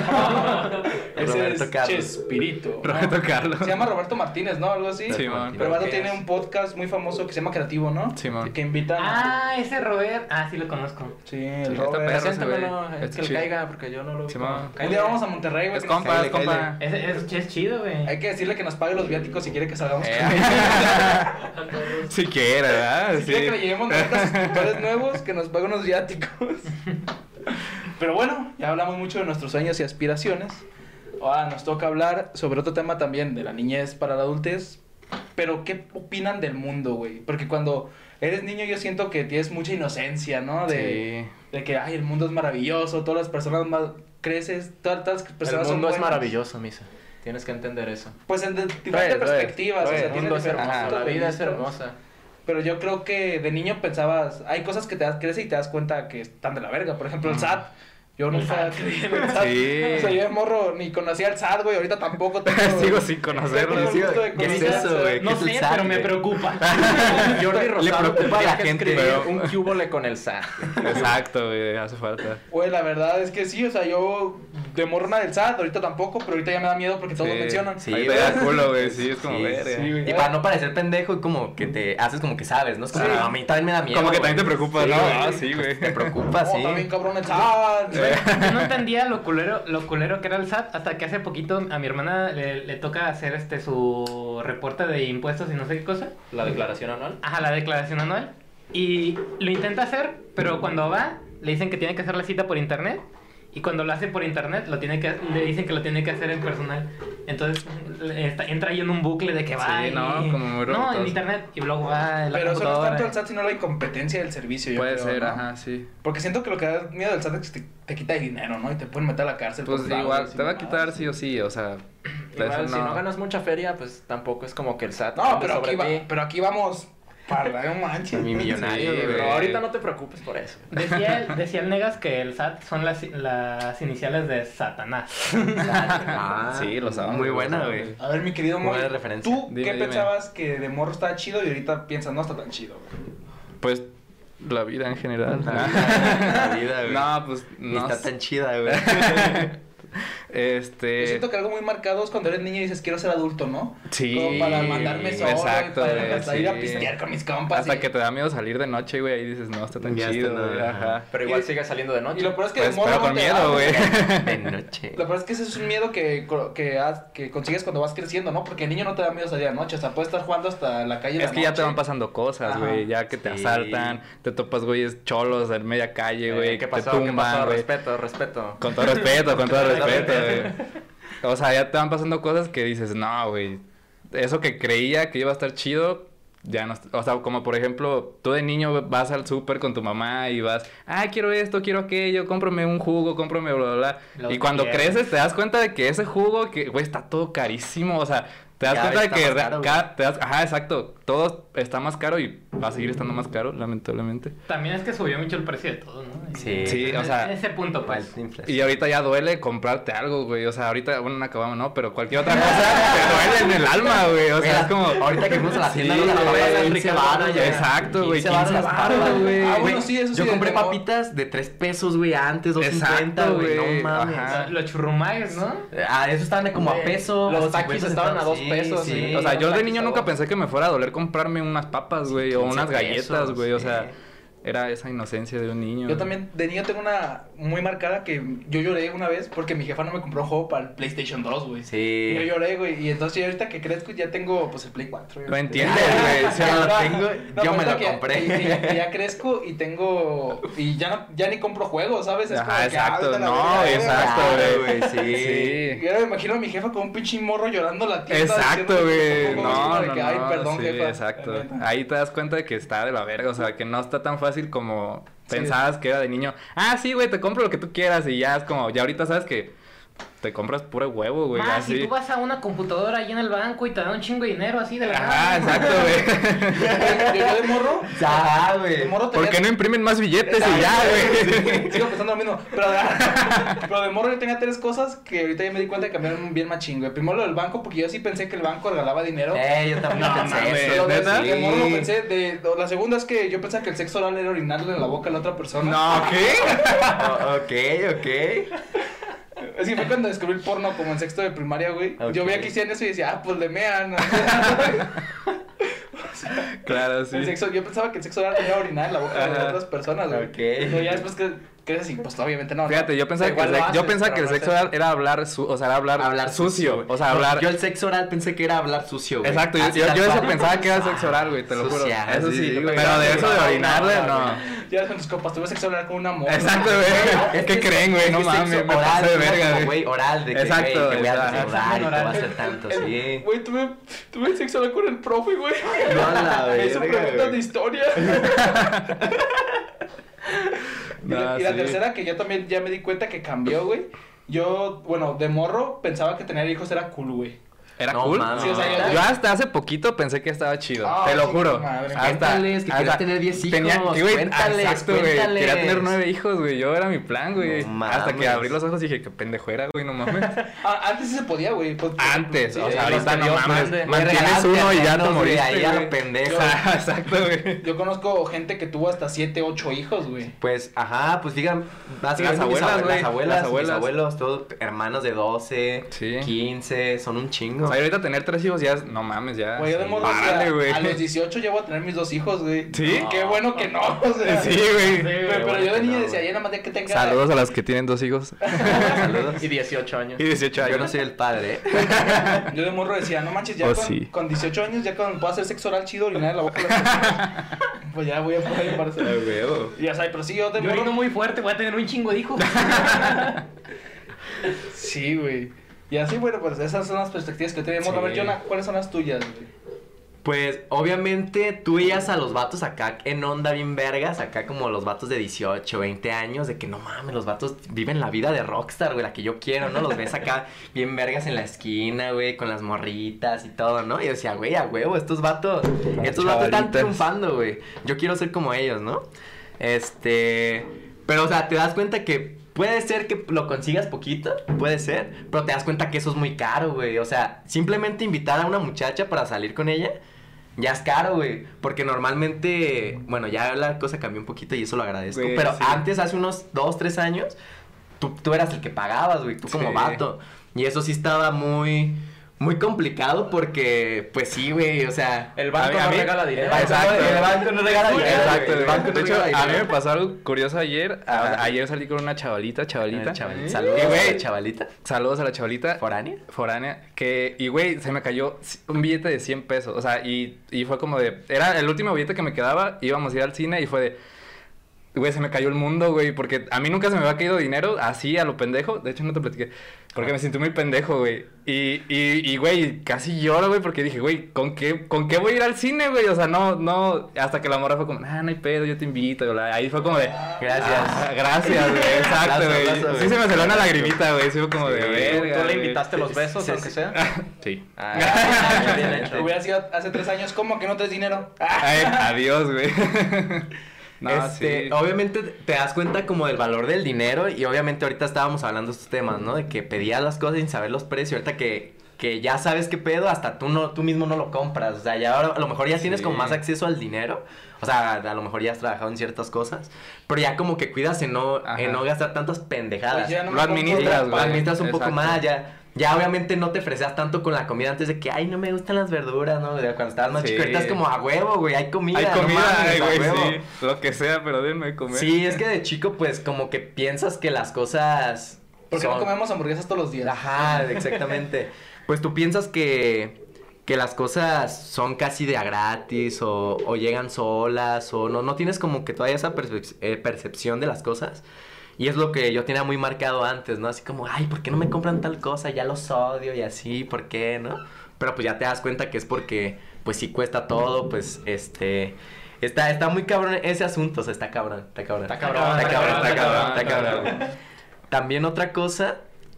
Ese Roberto es Carlos. Chespirito. Roberto Carlos. Se llama Roberto Martínez, ¿no? Algo así. Simón. Pero el vato ¿Qué tiene es? un podcast muy famoso que se llama Creativo, ¿no? Simón. Que, que invitan. a- Ah, ese Robert. Ah, sí lo conozco. Sí, el Sí, Robert. está perro. Preséntamelo, güey. es Está que él chido. caiga, porque yo no lo vi. Simón. Un día vamos a Monterrey, güey. Es que nos- compa, es Cáele, compa. Ese es, es chido, güey. Hay que decirle que nos pague los viáticos si quiere que salgamos. Eh, Si quiere, ¿verdad? Si quiere que le llevemos nuestros suscriptores nuevos, que nos pague unos viáticos. Pero bueno, ya hablamos mucho de nuestros sueños y aspiraciones. Ahora nos toca hablar sobre otro tema también, de la niñez para la adultez. Pero, ¿qué opinan del mundo, güey? Porque cuando eres niño yo siento que tienes mucha inocencia, ¿no? De, Sí. de que, ay, el mundo es maravilloso, todas las personas más... Creces, todas, todas las El personas son mundo es buenas. maravilloso, Misa. Tienes que entender eso. Pues en de- diferentes Right, right, perspectivas, o right. sea, El tiene mundo es diferentes hermoso, puntos la de vida es vista. hermosa. Pero yo creo que de niño pensabas, hay cosas que te das, creces y te das cuenta que están de la verga. Por ejemplo, el S A T. Yo nunca creí en el S A T. Sí. O sea, yo de morro ni conocía el S A T, güey. Ahorita tampoco tengo... Sigo sin conocerlo. tengo el Sigo- gusto de ¿qué es conocer, eso, o sea, güey? No ¿Qué es el sé, S A T, pero me güey? preocupa. Jordi Rosado Le preocupa tendría a la que gente, escribir pero- un cúbole con el S A T. Exacto, güey, hace falta. Güey, la verdad es que sí, o sea, yo de morro nada del S A T, ahorita tampoco, pero ahorita ya me da miedo porque todos Sí. lo mencionan. Sí, Ahí te güey. da culo, güey, sí, es como Sí, verga. sí, güey. Y para no parecer pendejo, como que te haces como que sabes, ¿no? Es como, Sí. "Ah, a mí también me da miedo. Como que güey". también te preocupa, ¿no? güey. Ah, sí, güey. Te preocupa, No, sí. también cabrón el S A T. Yo no entendía lo culero, lo culero que era el S A T hasta que hace poquito a mi hermana le, le toca hacer este su reporte de impuestos y no sé qué cosa. La declaración anual. Ajá, la declaración anual. Y lo intenta hacer, pero cuando va, le dicen que tiene que hacer la cita por internet. Y cuando lo hace por internet, lo tiene que, le dicen que lo tiene que hacer en personal. Entonces le- está- entra ahí en un bucle de que va Sí, y... no, como muy No, en robotoso. internet. Y luego va en la Pero eso no es computadora. tanto el S A T, sino la incompetencia del servicio, yo Puede creo, ser, ¿no? ajá, sí. Porque siento que lo que da miedo del S A T es que te, te quita el dinero, ¿no? Y te pueden meter a la cárcel. Pues por fraude, igual, así, te va a ¿no? quitar sí o sí, o sea... Igual, eso si no ganas mucha feria, pues tampoco es como que el S A T No, cambie pero sobre aquí, va, ti. pero aquí vamos... Para, no manches. Mi millonario, Sí, güey. Pero ahorita no te preocupes por eso. Decía el, decía el Negas que el S A T son las, las iniciales de Satanás. Ah, Sí, lo sabemos, Muy lo buena, sabemos. güey. A ver, mi querido Moy, Buena referencia. ¿tú Dime, qué dime. pensabas que de morro estaba chido y ahorita piensas no está tan chido, güey? Pues la vida en general. La vida, güey. No, pues Ni no. está sé. tan chida, güey. Este. Yo siento que algo muy marcado es cuando eres niño y dices quiero ser adulto, ¿no? Sí. Como para mandarme solo, exacto, para güey, hasta ir a sí. pistear con mis compas. Hasta y... que te da miedo salir de noche, güey, ahí dices, no, está tan Ya está, chido, no, güey, ajá. ajá. Pero igual Y- sigue saliendo de noche. Y lo peor es que Pues, de morro pero no con te miedo, da, güey. De noche. Lo peor es que ese es un miedo que, que, has- que consigues cuando vas creciendo, ¿no? Porque el niño no te da miedo salir de noche, o sea, puedes estar jugando hasta la calle de Es la que ya te noche. van pasando cosas, Ajá. güey, ya que te Sí. asaltan, te topas güeyes cholos en media calle, Eh, güey, ¿Qué te pasó? ¿Qué tumban, pasó? güey. Respeto, respeto. Con todo respeto, con todo Respeto. respeto, güey. O sea, ya te van pasando cosas que dices, no, güey, eso que creía que iba a estar chido, ya no... O sea, como por ejemplo, tú de niño vas al súper con tu mamá y vas, ah, quiero esto, quiero aquello, cómprame un jugo, cómprame bla, bla, bla. Los Y cuando pierdes. creces te das cuenta de que ese jugo, que, güey, está todo carísimo, o sea... Te das Cada cuenta de vez que... está más re- caro, ca- te das, ajá, exacto. Todo está más caro y va a seguir estando más caro, lamentablemente. También es que subió mucho el precio de todo, ¿no? Y- Sí. Sí, o en sea... ese punto, pues. Alta inflación. Y ahorita ya duele comprarte algo, güey. O sea, ahorita, bueno, no acabamos, ¿no? Pero cualquier otra cosa te duele en el alma, güey. O sea, Mira, es como... ahorita que fuimos a la tienda, Sí, las papas güey, quince Ricardo, varos, ya. Exacto, güey, quince varos quince las varos, papas, güey. Ah, Güey, bueno, sí, eso sí. Yo compré de temor. papitas de tres pesos, güey, antes, dos Exacto, cincuenta, güey. güey. No mames. Ajá. Los churrumagues, ¿no? Ah, esos estaban de como a Güey, peso. los o taquis cincuenta estaban a centavos. dos pesos, Sí, sí. sí. O sea, yo de taquis niño a nunca dos. pensé que me fuera a doler comprarme unas papas, güey, o quince unas galletas, pesos, güey. O sí. sea, era esa inocencia de un niño. Yo también, de niño tengo una muy marcada que yo lloré una vez porque mi jefa no me compró un juego para el PlayStation dos, güey. Sí. Y yo lloré, güey. Y entonces yo ahorita que crezco ya tengo, pues, el Play cuatro. Lo entiendes, güey. Si no lo tengo, No, yo pero me lo que- compré. que- que- que ya crezco y tengo... Y ya, no, ya ni compro juegos, ¿sabes? Es Ajá, como que, ah, exacto. vete a la No, verga, exacto, Claro, güey. güey, sí. Sí. Y ahora me imagino a mi jefa con un pinche morro llorando en la tienda. Exacto, diciéndome que güey. compró juegos, No, como de no, que, Ay, no. perdón, Sí, jefa. exacto. La neta. Ahí te das cuenta de que está de la verga. O sea, que no está tan fácil como Sí. pensabas que era de niño. Ah, sí, güey, te compro lo que tú quieras. Y ya es como, ya ahorita sabes que te compras puro huevo, güey. Más, si Así. tú vas a una computadora ahí en el banco y te dan un chingo de dinero así de la Ajá, nada. exacto, güey. Yo, yo de morro... Ya, De güey. morro ¿Por tenía... qué no imprimen más billetes y ya, güey? Sigo pensando lo mismo. Pero, pero de morro yo tenía tres cosas que ahorita ya me di cuenta que cambiaron bien machín, güey. Primero lo del banco, porque yo sí pensé que el banco regalaba dinero. Eh, yo también No, pensé mames, eso. Yo de, ¿neta? de morro lo Sí. pensé. De, la segunda es que yo pensaba que el sexo oral era orinarle en la boca a la otra persona. No, ¿qué? Oh, ok, ok. Es que fue cuando descubrí el porno como en sexto de primaria, güey. Ok. Yo veía que hacían eso y decía, ah, pues le mean. Claro, sí. El sexo, yo pensaba que el sexo oral tenía orinar en la boca de Ajá. otras personas, güey. Ok. Pero ya después que crees así, pues obviamente no. ¿no? Fíjate, yo pensaba, que Igual el, lo sex- yo haces, pensaba pero que el no sexo haces. oral era hablar, su o sea, era hablar, Hablar sucio. güey. O sea, No, hablar... Yo el sexo oral pensé que era hablar sucio, güey. Exacto, yo, Así yo, tal yo eso cual. pensaba que era sexo oral, güey, te lo juro. Sucia, Eso sí, sí, sí, güey. pero de eso de No, orinarle, no, no. no, Ya con tus compas tuve sexo oral con una morra. Exacto, güey. Es que creen, güey, no Es que mames, sexo me oral, pasé de suena verga, como, güey. güey, oral, de que, Exacto, güey, que voy a exacto. desnudar y que voy a Oral. hacer tanto, El- sí. Güey, tuve, tuve sexo oral con el profe, güey. No, la Me hizo verga, preguntas de güey. historia. Y la, No, y la sí. tercera que yo también ya me di cuenta que cambió, güey. Yo, bueno, de morro pensaba que tener hijos era cool, güey. Era No cool. mames. Sí, o sea, yo- Yo hasta hace poquito pensé que estaba chido. Ah, te lo sí, juro. madre. Hasta, Cuéntales que querías tener diez hijos, Tenía, sí, güey, cuéntales, exacto, güey. cuéntales. Quería tener nueve hijos, güey. Yo era mi plan, güey. No hasta que mames. abrí los ojos y dije, qué pendejo era, güey, no mames. Ah, antes sí se podía, güey. Pues, Antes, sí, o sea, sí, ahorita que no Dios mames. mande. Mantienes Regalaste uno y ya te terrenos, güey, moriste, ahí a güey. lo pendejo. Ah, exacto, güey. Yo conozco gente que tuvo hasta siete, ocho hijos, güey. Pues, ajá, pues digan, básicamente Las abuelas, mis abue- güey, las abuelas, las abuelas. mis abuelos, todos hermanos de doce, Sí. quince, son un chingo. O sea, y ahorita tener tres hijos ya es, no mames, ya. Güey, yo de sí. morro, Párale, o sea, güey. a los dieciocho llevo a tener mis dos hijos, güey. ¿Sí? Y qué bueno que no, o sea. Sí, güey. Pero, pero bueno yo de que niño no, decía, güey. ya nada más de que tenga... Saludos a las que tienen dos hijos. Saludos. Y dieciocho años. Y dieciocho años. Yo no soy el padre, ¿eh? Yo de morro decía, no manches, ya Oh, con, sí. con dieciocho años, ya cuando puedo hacer sexo oral chido, orinar en la boca. de la- pues ya voy a poder parecer. Ay, güey. Y ya sabes, pero sí, yo de Yo morro... orino muy fuerte, voy a tener un chingo de hijos. Sí, güey. Y así, bueno, pues esas son las perspectivas que tenemos. Sí. A ver, Jonah, ¿cuáles son las tuyas, güey? Pues, obviamente, tú veías a los vatos acá en onda bien vergas, acá como los vatos de dieciocho, veinte años, de que no mames, los vatos viven la vida de rockstar, güey, la que yo quiero, ¿no? Los ves acá bien vergas en la esquina, güey, con las morritas y todo, ¿no? Y yo decía, güey, a huevo, estos vatos, estos vatos están chavalitas. triunfando, güey. Yo quiero ser como ellos, ¿no? Este, pero, o sea, te das cuenta que puede ser que lo consigas poquito, puede ser, pero te das cuenta que eso es muy caro, güey. O sea, simplemente invitar a una muchacha para salir con ella, ya es caro, güey. Porque normalmente, bueno, ya la cosa cambió un poquito y eso lo agradezco. Güey, pero sí. antes, hace unos dos, tres años, tú, tú eras el que pagabas, güey, tú como Sí. vato. Y eso sí estaba muy, muy complicado porque, pues sí, güey, o sea... El banco A mí- a no mí- regala dinero. Exacto. El banco no regala dinero, Exacto, güey. El güey. banco no De hecho, regala a mí me dinero. pasó algo curioso ayer. A- Ajá. ayer salí con una chavalita, chavalita. Eh, chaval- Y, Saludos, güey, chavalita. saludos a la chavalita. ¿Foránea? Foránea. Que, y güey, se me cayó un billete de cien pesos. O sea, y, y fue como de. Era el último billete que me quedaba. Íbamos a ir al cine y fue de. Güey, se me cayó el mundo, güey. Porque a mí nunca se me había caído dinero así a lo pendejo. De hecho, no te platiqué. Porque me sentí muy pendejo, güey. Y, y, y, güey, casi lloro, güey. Porque dije, güey, ¿con qué, ¿con qué voy a ir al cine, güey? O sea, no, no. Hasta que la morra fue como, ah, no hay pedo, yo te invito. Y la- ahí fue como de. Gracias. "Ah, gracias, güey. Exacto, Abrazo, güey. abrazo, Sí güey. se me salió una lagrimita, güey. Sí fue como de, Sí, verga. ¿Tú le güey". invitaste los besos, Sí, aunque sí. sea? Sí. Ah, bien hecho. Hubiera sido hace tres años, ¿cómo que no traes dinero? Ah, Ay, adiós, güey. No, este, sí. obviamente te das cuenta como del valor del dinero y obviamente ahorita estábamos hablando de estos temas, ¿no? De que pedías las cosas sin saber los precios, ahorita que, que ya sabes qué pedo, hasta tú no, tú mismo no lo compras, o sea, ya ahora a lo mejor ya tienes Sí. como más acceso al dinero, o sea, a lo mejor ya has trabajado en ciertas cosas, pero ya como que cuidas en no, Ajá. en no gastar tantas pendejadas. Pues ya no Lo me compro administras, ropa, Lo administras un poco Exacto. más, ya, ya obviamente no te freseas tanto con la comida antes de que, ay, no me gustan las verduras, ¿no? De cuando estabas más Sí. chico, ahorita es como a huevo, güey, hay comida, Hay no comida, mames, ay, a güey, huevo. sí. Lo que sea, pero denme de comer. Sí, es que de chico, pues, como que piensas que las cosas... ¿Por qué no son- comemos hamburguesas todos los días? Ajá, exactamente. Pues tú piensas que, que las cosas son casi de a gratis o, o llegan solas o no, no tienes como que todavía esa percep- eh, percepción de las cosas. Y es lo que yo tenía muy marcado antes, ¿no? Así como, ay, ¿por qué no me compran tal cosa? Ya los odio y así, ¿por qué, no? Pero pues ya te das cuenta que es porque, pues sí cuesta todo, pues, este... Está, está muy cabrón ese asunto, o sea, está cabrón, está cabrón. Está cabrón, está está cabrón, cabrón, está cabrón, está está cabrón. cabrón. También otra cosa,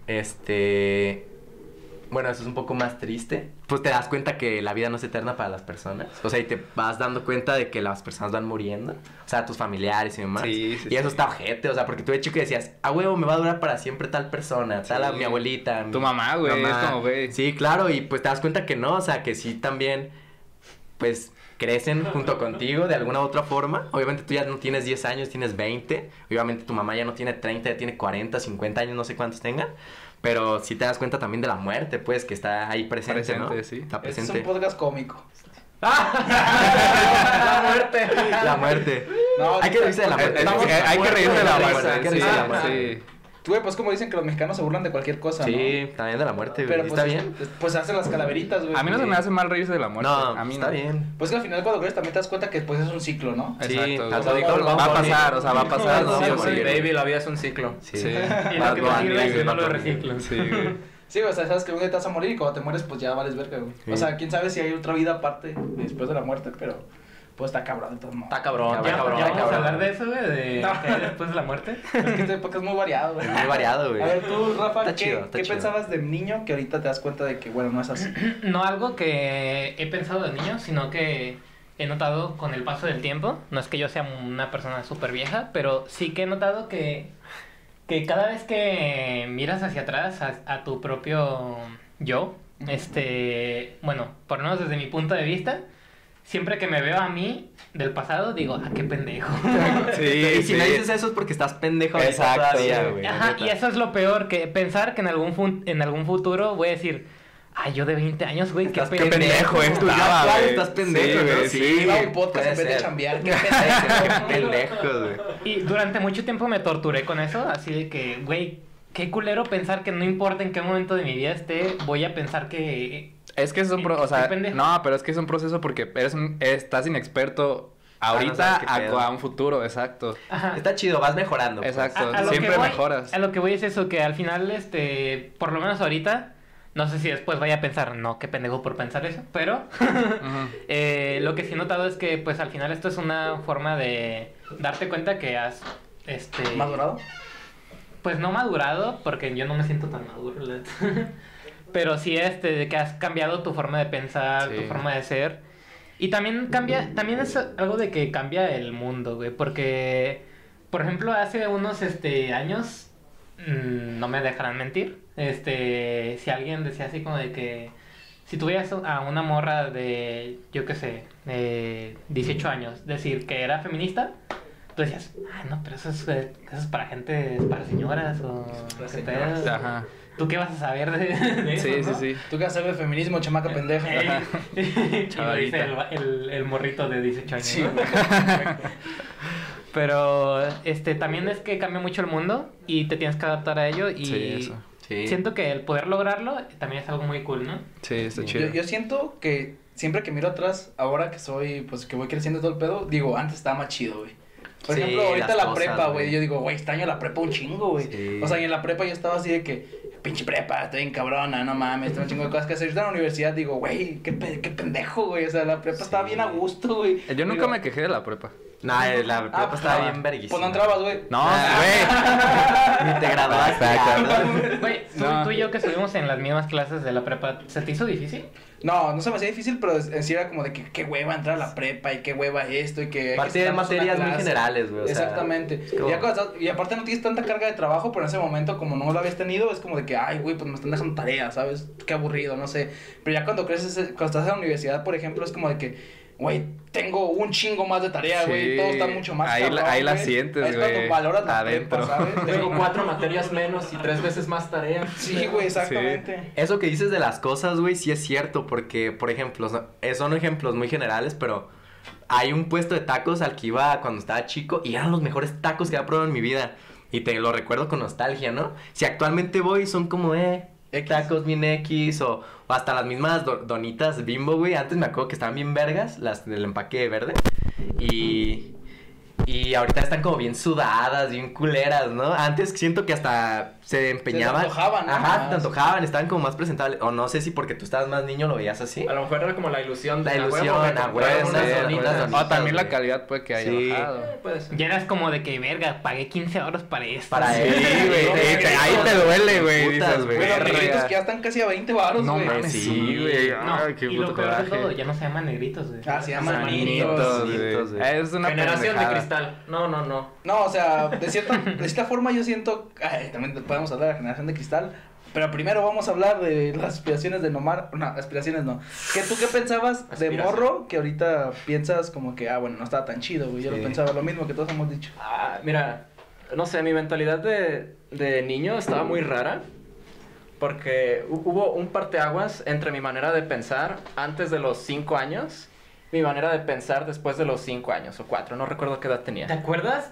este... Bueno, eso es un poco más triste. Pues te das cuenta que la vida no es eterna para las personas. O sea, y te vas dando cuenta de que las personas van muriendo. O sea, tus familiares y demás. Sí, sí, y eso sí. está ojete. O sea, porque tú de chico decías, a huevo, me va a durar para siempre tal persona. Tal a Sí. mi abuelita. Tu mi mamá, güey, es como, güey. Sí, claro. Y pues te das cuenta que no. O sea, que sí también, pues, crecen junto contigo de alguna u otra forma. Obviamente tú ya no tienes diez años, tienes veinte. Obviamente tu mamá ya no tiene treinta, ya tiene cuarenta, cincuenta años, no sé cuántos tenga. Pero sí te das cuenta también de la muerte, pues, que está ahí presente, ¿no? Presente, sí. Está Este es presente. un podcast cómico. La muerte. La muerte. No, Hay que reírse de la muerte. Estamos- eh, hay que reírse de la muerte. Hay que Sí, reírse de la muerte. sí. Güey, pues como dicen que los mexicanos se burlan de cualquier cosa, ¿no? Sí, también de la muerte, güey. Pero pues, ¿Está bien? Pues hacen las calaveritas, güey. A mí no se Sí. me hace mal reírse de la muerte. No, a mí está no. bien. Pues que al final cuando crees también te das cuenta que pues es un ciclo, ¿no? Sí, Exacto, hasta güey. dijo el Va a Bad Bunny. pasar, o sea, va a pasar, No, sí o no, sí. Baby, la vida es un ciclo. Sí. Sí. Y Bad lo que te Bunny, sirve, yo no Bad lo Bunny. reciclo. Sí, güey. Sí, o sea, sabes que un día te vas a morir y cuando te mueres pues ya vales verga, güey. Sí. O sea, quién sabe si hay otra vida aparte después de la muerte, pero pues está cabrón de todos modos. Está cabrón, Ya, Ya, está cabrón. ya ya, vamos a cabrón. hablar de eso, güey, de No. qué hay después de la muerte. Es que este podcast es muy variado, güey. Muy variado, güey. A ver, tú, Rafa, Está ¿qué, chido, está ¿qué chido. pensabas de niño que ahorita te das cuenta de que, bueno, no es así? No algo que he pensado de niño, sino que he notado con el paso del tiempo. No es que yo sea una persona súper vieja, pero sí que he notado que, que cada vez que miras hacia atrás a, a tu propio yo, este, bueno, por lo menos desde mi punto de vista, siempre que me veo a mí del pasado, digo, ah, qué pendejo. Sí, Y si sí. me dices eso es porque estás pendejo ahorita Exacto, todavía, sí. güey. Ajá, neta. y eso es lo peor, que pensar que en algún, fun- en algún futuro voy a decir, ay, yo de veinte años, güey, qué Estás pendejo. pendejo Tú ya estaba, actual güey. estás pendejo, Sí, ¿no? güey, Sí, Iba a un podcast puede en vez de ser. chambear, qué Qué pendejo. pendejos, güey. Y durante mucho tiempo me torturé con eso, así de que, güey, qué culero pensar que no importa en qué momento de mi vida esté, voy a pensar que... Es que es un pro, o sea, Estoy pendejo. no, pero es que es un proceso porque eres un- estás inexperto Ah, no ahorita sabes qué a, pedo. a un futuro, exacto. Ajá. Está chido, vas mejorando. pues. Exacto. A- a lo Siempre que voy- mejoras. A lo que voy es eso, que al final, este, por lo menos ahorita, no sé si después vaya a pensar, no, qué pendejo por pensar eso, pero Ujú. eh, lo que sí he notado es que, pues al final esto es una forma de darte cuenta que has, este... ¿Madurado? Pues no madurado, porque yo no me siento tan maduro, la neta. Pero sí este, de que has cambiado tu forma de pensar, Sí. tu forma de ser. Y también cambia, también es algo de que cambia el mundo, güey. Porque, por ejemplo, hace unos este, años, mmm, no me dejarán mentir, este, si alguien decía así como de que, si tuvieras a una morra de, yo qué sé, de dieciocho años, decir que era feminista, tú decías, ah, no, pero eso es, eh, eso es para gente, es para señoras o Para qué señoras. pedo. Ajá. ¿Tú qué vas a saber de, de eso, Sí, no? sí, sí. ¿Tú qué haces de feminismo, chamaca pendeja? Y lo dice Chavalita. el, el, el morrito de dieciocho años. Sí, ¿no? güey. Pero este también es que cambia mucho el mundo y te tienes que adaptar a ello y Sí, eso. Sí. siento que el poder lograrlo también es algo muy cool, ¿no? Sí, está Sí. chido. Yo, yo siento que siempre que miro atrás, ahora que soy, pues que voy creciendo todo el pedo, digo, antes estaba más chido, güey. Por Sí, ejemplo, ahorita las la cosas, prepa, güey. güey, yo digo, güey, extraño la prepa un chingo, güey. Sí. O sea, y en la prepa yo estaba así de que, pinche prepa, estoy bien cabrona, no mames, tengo un chingo de cosas que hacer. Ahorita en la universidad digo, güey, qué, pe- qué pendejo, güey. O sea, la prepa Sí. estaba bien a gusto, güey. Eh, Yo nunca Digo, me quejé de la prepa. Nah, eh, la ah, prepa pues, estaba ah, bien verguísima. Pues no entrabas, güey. No, Ah. güey. Ni te graduaste. Exacto. cabrón. Güey, tú, No. tú y yo que estuvimos en las mismas clases de la prepa, ¿se te hizo difícil? No, no se me hacía difícil, pero es- en sí era como de que qué hueva entrar a la prepa y qué hueva esto y que... hay que Aparte de sentarnos a una materias muy clase. generales, güey. o sea, Exactamente. es como- Y, ya cuando estás- y aparte no tienes tanta carga de trabajo, pero en ese momento, como no lo habías tenido, es como de que, ay, güey, pues me están dejando tareas, ¿sabes? Qué aburrido, no sé. Pero ya cuando creces, cuando estás en la universidad, por ejemplo, es como de que, güey, tengo un chingo más de tarea, güey, Sí. todo está mucho más Ahí la- cabrón, ahí la güey. sientes, Ahí es cuando güey, valoras la adentro. prepa, ¿sabes? Tengo cuatro materias menos y tres veces más tarea. Sí, güey, exactamente. Eso que dices de las cosas, güey, sí es cierto, porque, por ejemplo, so- eh, son ejemplos muy generales, pero hay un puesto de tacos al que iba cuando estaba chico y eran los mejores tacos que había probado en mi vida. Y te lo recuerdo con nostalgia, ¿no? Si actualmente voy, son como, eh, X. tacos bien X o, o hasta las mismas do- donitas Bimbo, güey. Antes me acuerdo que estaban bien vergas, las del empaque verde. Y... Y ahorita están como bien sudadas, bien culeras, ¿no? Antes siento que hasta se empeñaban. Se te antojaban, ¿no? Ajá, Más. te antojaban, estaban como más presentables. O no sé si porque tú estabas más niño lo veías así. A lo mejor era como la ilusión de La "A huevo, ilusión, me a compré huevo, unas unas donitas". donitas. O también la güey. calidad puede que haya Sí. bajado. Puede ser. Ya eras como de que, verga, pagué quince euros para esto. Para Sí, él. güey. no, eh, no, te- Ahí no, te duele, güey. putas, Dices, güey. Güey, los verga. negritos que ya están casi a veinte baros, No güey. mames, sí, güey. No, Ay, qué y lo puto peor de todo, coraje. ya no se llaman negritos, güey. Ah, se llaman Manitos, manitos. Manitos, güey. güey. Es una Generación de pendejada. cristal. No, no, no. No, o sea, de cierta, de cierta forma yo siento... Ay, también podemos hablar de la generación de cristal. Pero primero vamos a hablar de las aspiraciones de Nomar. No, aspiraciones no. ¿Qué, ¿Tú qué pensabas de Aspiración. morro que ahorita piensas como que, ah, bueno, no estaba tan chido, güey? Yo Sí. lo pensaba lo mismo que todos hemos dicho. Ah, mira, no sé, mi mentalidad de, de niño estaba muy rara. Porque hu- hubo un parteaguas entre mi manera de pensar antes de los cinco años, mi manera de pensar después de los cinco años o cuatro. No recuerdo qué edad ¿Te tenía. acuerdas?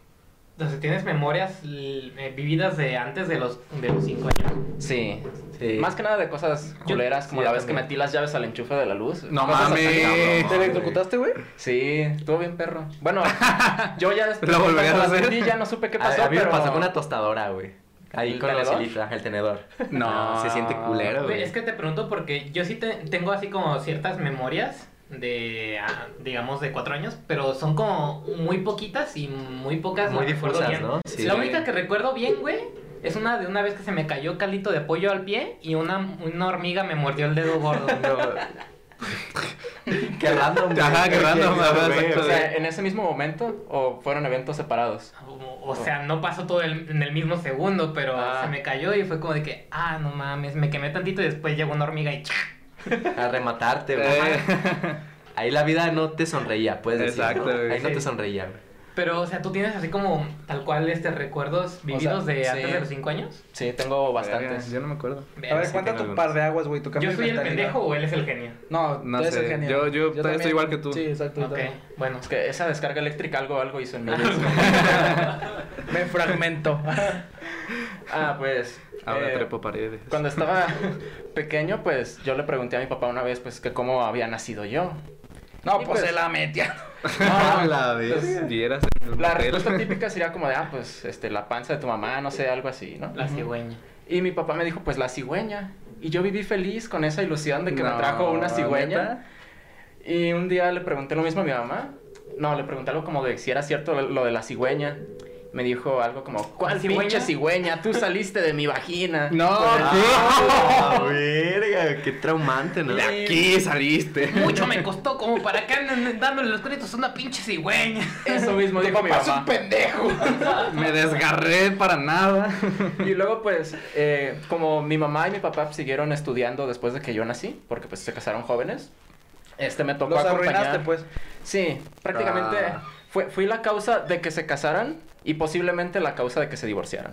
O sea, ¿tienes memorias l- eh, vividas de antes de los, de los cinco años? Sí. Sí. Más que nada de cosas Yo- culeras, como sí, la yo vez que también. metí las llaves al enchufe de la luz. No Cosas así, mames. cabrón. ¿Te electrocutaste, güey? Sí, estuvo bien perro. Bueno, yo ya después ¿Lo cuando volverías a las hacer? vendí, ya no supe qué A- pasó, a, mí pero... me pasó con una tostadora, güey. Ahí ¿El con los tenedor? hilitos, ajá, el tenedor. No. Se siente culero, Güey, güey. es que te pregunto porque yo sí te- tengo así como ciertas memorias de, ah, digamos, de cuatro años, pero son como muy poquitas y muy pocas Muy las recuerdo difusas, bien. ¿no? Sí. La única que recuerdo bien, güey, es una de una vez que se me cayó caldito de pollo al pie y una, una hormiga me mordió el dedo gordo. Qué random. Ajá, qué random, Qué- ajá, güey, exacto. O sea, ¿en ese mismo momento o fueron eventos separados? O, o sea, no pasó todo el- en el mismo segundo, pero Ah. se me cayó y fue como de que, ah, no mames, me quemé tantito y después llegó una hormiga y ¡cha! A rematarte, güey. Eh, Ahí la vida no te sonreía, puedes decir, Exacto, ¿no? güey. Ahí no Sí. te sonreía, güey. Pero, o sea, ¿tú tienes así como tal cual este recuerdos vividos de sí. antes de los cinco años? Sí, tengo bastantes. verga, Yo no me acuerdo. A ver, sí cuenta tengo tu algunos. par de aguas, güey. tu cambio ¿Yo de soy el mentalidad. pendejo o él es el genio? No, No tú eres sé, el genio. yo- yo todavía estoy igual que tú. Sí, exacto. yo Ok, también. bueno. Es que esa descarga eléctrica algo, algo hizo en mí. Me fragmento. Ah, pues... Ahora eh, trepo paredes. Cuando estaba pequeño, pues yo le pregunté a mi papá una vez, pues, que cómo había nacido yo. No, Y pues pues- se la metía. Ah, la vez. Pues, Vieras en el la motel. respuesta típica sería como de, ah, pues, este, la panza de tu mamá, no sé, algo así, ¿no? La cigüeña. Y mi papá me dijo, pues, la cigüeña. Y yo viví feliz con esa ilusión de que me No, trajo una cigüeña. ¿neta? Y un día le pregunté lo mismo a mi mamá. No, le pregunté algo como de si era cierto lo de la cigüeña. Me dijo algo como, ¿cuál ¿La cigüeña? pinche cigüeña? Tú saliste de mi vagina. No, Pues, Ah, verga, qué traumante, ¿no? de aquí saliste. Mucho me costó como para que anden dándole los créditos a una pinche cigüeña. Eso mismo dijo mi Papá es un mamá. pendejo. Me desgarré para nada. Y luego, pues, eh, como mi mamá y mi papá siguieron estudiando después de que yo nací, porque pues se casaron jóvenes, este me tocó Los acompañar. arruinaste, pues. Sí, prácticamente Ah. fue, fui la causa de que se casaran y posiblemente la causa de que se divorciaran.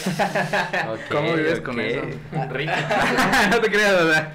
Ok, ¿Cómo vives ok. con eso? Rico. No te creas, ¿verdad?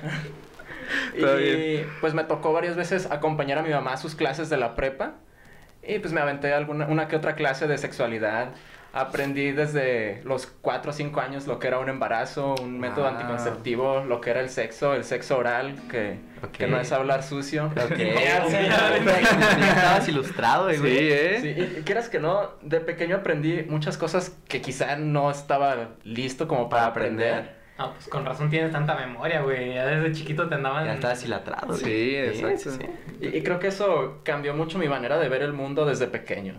Está Y pues me tocó varias veces acompañar a mi mamá a sus clases de la prepa. Y pues me aventé alguna una que otra clase de sexualidad. Aprendí desde los cuatro o cinco años lo que era un embarazo, un método Ah. anticonceptivo, lo que era el sexo, el sexo oral, que, Ok. que no es hablar sucio. Ok. Ya, sí. Ya estabas ilustrado, güey. Sí, ¿eh? Sí, y, y quieras que no, de pequeño aprendí muchas cosas que quizá no estaba listo como para Para aprender. aprender. No, pues con razón tienes tanta memoria, güey. Ya desde chiquito te andaban... Ya estabas hilatrado, güey. Sí, exacto. Y, y creo que eso cambió mucho mi manera de ver el mundo desde pequeño.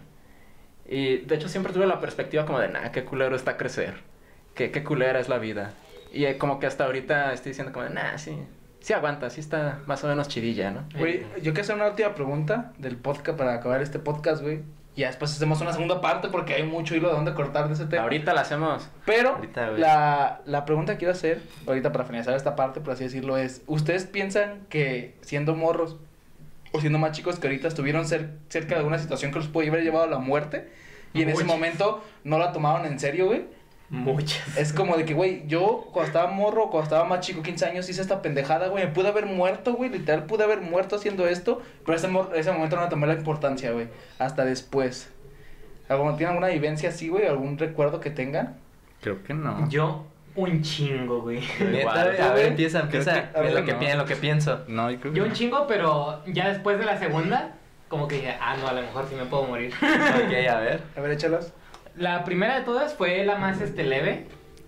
Y de hecho siempre tuve la perspectiva como de, nah, qué culero está crecer. Qué, qué culera es la vida. Y eh, como que hasta ahorita estoy diciendo como de, nah, sí, sí aguanta, sí está más o menos chidilla, ¿no? Güey, Eh, yo quiero hacer una última pregunta del podcast para acabar este podcast, güey. Y ya después hacemos una segunda parte porque hay mucho hilo de dónde cortar de ese tema. Ahorita la hacemos. Pero Ahorita, güey. la, la pregunta que quiero hacer, ahorita para finalizar esta parte, por así decirlo, es: ¿ustedes piensan que siendo morros o siendo más chicos que ahorita estuvieron cer- cerca de alguna situación que los puede haber llevado a la muerte? Y en ese Muchas. momento no la tomaban en serio, güey. Muchas. Es como de que, güey, yo cuando estaba morro, cuando estaba más chico, quince años, hice esta pendejada, güey. Me pude haber muerto, güey. Literal, pude haber muerto haciendo esto. Pero ese, mor- ese momento no le tomé la importancia, güey. Hasta después. ¿Algún- ¿Tienen alguna vivencia así, güey? ¿Algún recuerdo que tengan? Creo que no. Yo, un chingo, güey. Neta, Igual, güey, a güey. ver, empieza, empieza. Creo que- Es a lo ver, que no. pienso, lo que pienso. No, yo creo que Yo un no. chingo, pero ya después de la segunda, como que dije, ah, no, a lo mejor sí me puedo morir. Ok, a ver. A ver, échalas. La primera de todas fue la más este leve,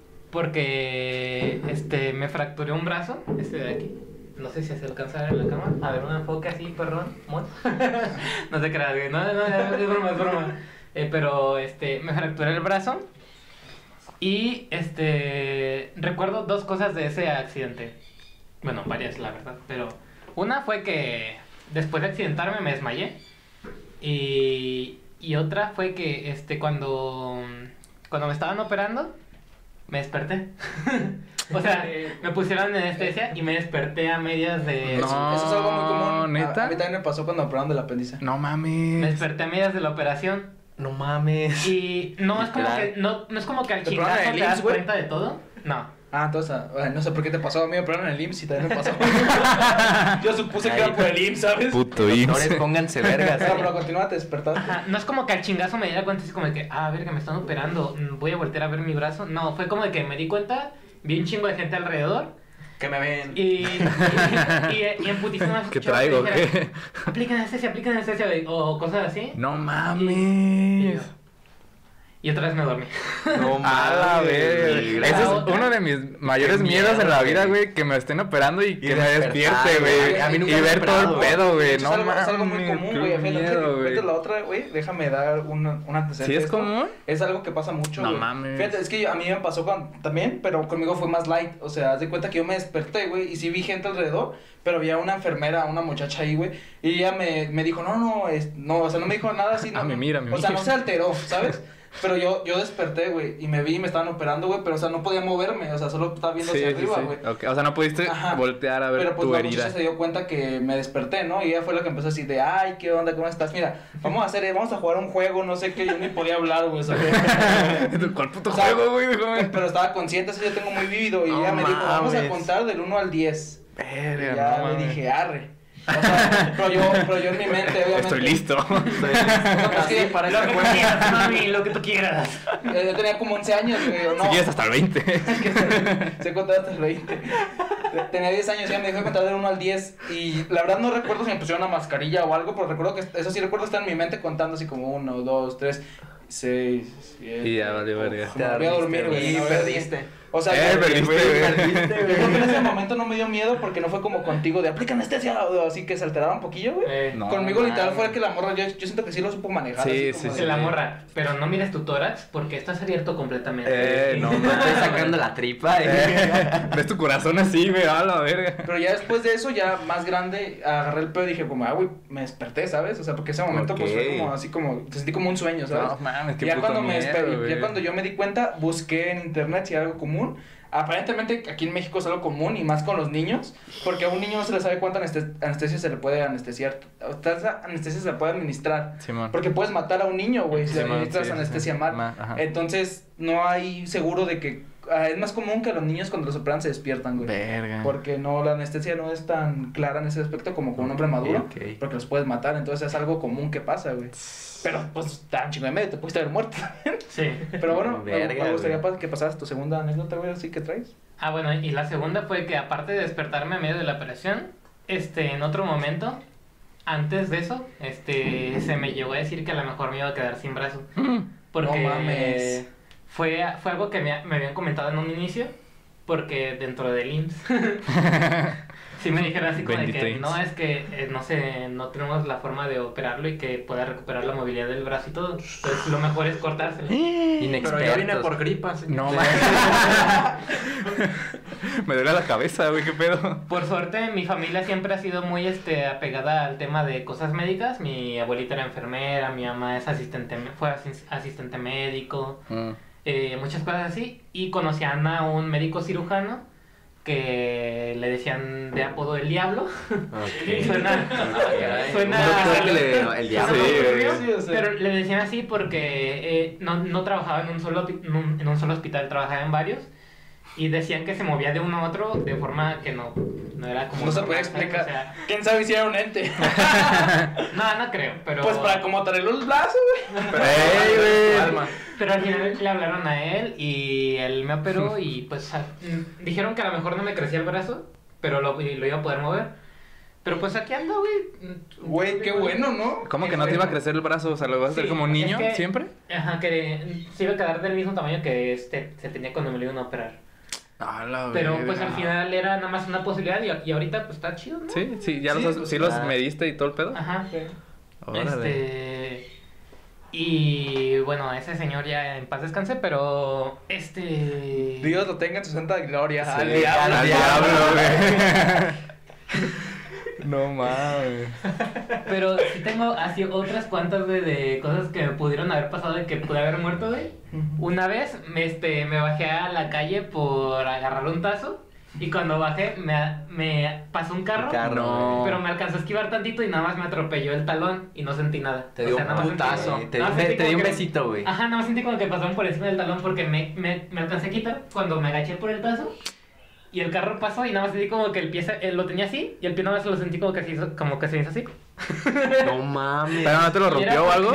porque este me fracturé un brazo, este de aquí. No sé si se alcanza a ver en la cámara. A ver, un enfoque así, perdón. Mon. No te creas, güey. No, no, no, es broma, es broma. Eh, pero este me fracturé el brazo y este recuerdo dos cosas de ese accidente. Bueno, varias, la verdad, pero una fue que después de accidentarme me desmayé. Y, y otra fue que este cuando, cuando me estaban operando, me desperté. O sea, me pusieron anestesia y me desperté a medias de... No. Eso, eso es algo muy común. ¿neta? A, a mí también me pasó cuando me operaron del apéndice. No Me mames. desperté a medias de la operación. No mames. Y no es como Literal. que, no, no es como que al ¿Te operaron chingazo en el te das I M S S, güey? cuenta de todo. No. Ah, entonces, ah, bueno, no sé por qué te pasó. A mí me operaron en el I M S S y también me pasó. Yo supuse que era por el I M S S, ¿sabes? Puto Doctores, Ince. pónganse vergas. No, pero continúa, te despertaste. Ajá, no es como que al chingazo me diera cuenta así como de que, ah, verga, me están operando, mm, voy a voltear a ver mi brazo. No, fue como de que me di cuenta, vi un chingo de gente alrededor Que me ven. y, y, y, y en putísimas ¿Qué traigo? ¿Qué? aplican anestesia, aplican anestesia o cosas así. No Y, mames. y otra vez me dormí. No A la mames, verga. güey. Ese es otra. uno de mis mayores Qué miedos en la miedo, vida, güey. güey, que me estén operando y que me despertar, despierte, güey. güey. A mí nunca Y me ver han todo el operado. pedo, güey. Es No algo, es algo muy mames, común, qué güey. Fíjate, miedo, vete güey. la otra, güey. Déjame dar un, un antecedente. ¿Sí de es esto. común? Es algo que pasa mucho, No güey. mames. Fíjate, es que yo- a mí me pasó con- también, pero conmigo fue más light. O sea, haz de cuenta que yo me desperté, güey, y sí vi gente alrededor, pero había una enfermera, una muchacha ahí, güey, y ella me, me dijo, no, no, es, no, o sea, no me dijo nada así. No, Ah, me mira, me O sea, mira. no se alteró, ¿sabes? Pero yo, yo desperté, güey, y me vi y me estaban operando, güey, pero, o sea, no podía moverme, o sea, solo estaba viendo Sí, hacia sí, arriba, sí. güey. Ok, o sea, no pudiste Ajá. voltear a ver Pero pues tu la herida. muchacha se dio cuenta que me desperté, ¿no? Y ella fue la que empezó así de, ay, ¿qué onda? ¿Cómo estás? Mira, vamos a hacer, vamos a jugar un juego, no sé qué, yo ni podía hablar, güey, ¿sabes? ¿Cuál puto O sea, juego, güey? Déjame. Pero estaba consciente, eso yo tengo muy vívido, y No ella me dijo, vamos a mames. contar del uno al diez. Y Verga, ya no le mames. dije, arre. O sea, pero yo, pero yo en mi mente, obviamente. Estoy listo. Es que para Lo ese que tú juego. quieras, mami, lo que tú quieras. eh, yo tenía como once años, güey, o no. Si quieres hasta el veinte. Es que se, se contaba hasta el veinte. Tenía diez años y ella me dijo de contar del uno al diez. Y la verdad no recuerdo si me pusieron una mascarilla o algo, pero recuerdo que eso sí recuerdo estar en mi mente contando así como uno, dos, tres, seis, siete. Y ya valió verga. Me voy a dormir, güey. Y no, perdiste. O sea, Eh, yo- perdiste, Güey, güey. perdiste, yo creo que en güey. ese momento no me dio miedo porque no fue como contigo de aplica anestesia o así que se alteraba un poquillo, güey. Eh, No, Conmigo literal mames. fue que la morra, yo, yo siento que sí lo supo manejar. Sí, así sí, como sí. Se de- la morra, pero no mires tu tórax porque estás abierto completamente. Eh, no, Me mames. estoy sacando la tripa. eh. Eh, ¿Ves tu corazón así, güey? A la verga. Pero ya después de eso, ya más grande, agarré el pedo y dije como, ah, güey, me desperté, ¿sabes? O sea, porque ese momento pues fue Ok. como así como, sentí como un sueño, ¿sabes? No mames, qué ya puto cuando me miedo, desperté, güey. ya cuando yo me di cuenta, busqué en internet si era algo común. Aparentemente aquí en México es algo común y más con los niños, porque a un niño no se le sabe cuánta aneste- anestesia se le puede anestesiar, esa anestesia se le puede administrar, Simón. porque puedes matar a un niño, güey, si le Simón, administras sí, sí, anestesia sí. mal. Ma- ajá. Entonces, no hay seguro de que, ah, es más común que los niños cuando los operan se despiertan, güey. Verga. Porque no, la anestesia no es tan clara en ese aspecto como con un hombre maduro, Ok. porque los puedes matar, entonces es algo común que pasa, güey. Pero pues tan chingo de medio, te pudiste haber muerto. Sí. Pero bueno, me- Verga, me gustaría güey. pa- que pasaras tu segunda anécdota, güey, así que traes. Ah, bueno, y la segunda fue que aparte de despertarme a medio de la operación, este, en otro momento, antes de eso, este, se me llegó a decir que a lo mejor me iba a quedar sin brazo. Porque No mames. Fue, fue algo que me, me habían comentado en un inicio, porque dentro del I M S S sí me dijeron así como de Bendito que I M S S. no, es que eh, no sé, no tenemos la forma de operarlo y que pueda recuperar la movilidad del brazo y todo. Entonces lo mejor es cortárselo. Pero yo vine por gripas. No mames. Me duele la cabeza, güey, qué pedo. Por suerte, mi familia siempre ha sido muy este, apegada al tema de cosas médicas. Mi abuelita era enfermera, mi mamá es asistente, fue asis- asistente médico, Mm. eh, muchas cosas así. Y conocían a un médico cirujano que le decían de apodo el diablo. Ok. Suena, caray. suena, Un doctor que le- suena el diablo. muy Sí, turbio, sí, o sea. pero le decían así porque eh, no, no trabajaba en un solo hopi- en un, en un solo hospital, trabajaba en varios. Y decían que se movía de uno a otro de forma que no, no era como... No se puede normal, ¿sabes? explicar. O sea, ¿Quién sabe si era un ente? no, no creo, pero... Pues para como traerle los brazos, güey. Pero, ey, güey. Alma. Pero al final le hablaron a él y él me operó y pues a- mm, dijeron que a lo mejor no me crecía el brazo, pero lo, y lo iba a poder mover. Pero pues aquí ando, güey. Mm, Güey, qué bueno, ¿no? ¿Cómo Qué que no te iba a bueno. crecer el brazo? O sea, ¿lo vas a hacer Sí, como un es niño que- siempre? Ajá, que se iba a quedar del mismo tamaño que este se tenía cuando me lo iban a operar. A la Pero verga. pues al final era nada más una posibilidad y, y ahorita pues está chido, ¿no? Sí, sí, ya Sí, los, has- pues, sí los ah. mediste y todo el pedo. Ajá. Órale. Este... Y bueno, ese señor ya en paz descanse, pero este... Dios lo tenga en su santa gloria. Sí, al al diablo. Al diablo, diablo, güey. No mames. Pero sí tengo así otras cuantas de, de cosas que me pudieron haber pasado y que pude haber muerto, güey. Una vez me, este, me bajé a la calle por agarrar un tazo y cuando bajé me, me pasó un carro, Carro, No. pero me alcanzó a esquivar tantito y nada más me atropelló el talón y no sentí nada. Te O dio sea, un nada más sentí- putazo. Te, nada más te- sentí te como dio un que- besito, güey. Ajá, nada más sentí como que pasaron por encima del talón porque me, me, me alcancé a quitar cuando me agaché por el tazo. Y el carro pasó y nada más sentí como que el pie se- eh, lo tenía así y el pie nada más lo sentí como que se hizo, como que se hizo así. No mames. ¿Pero no te lo Y era rompió o algo? porque-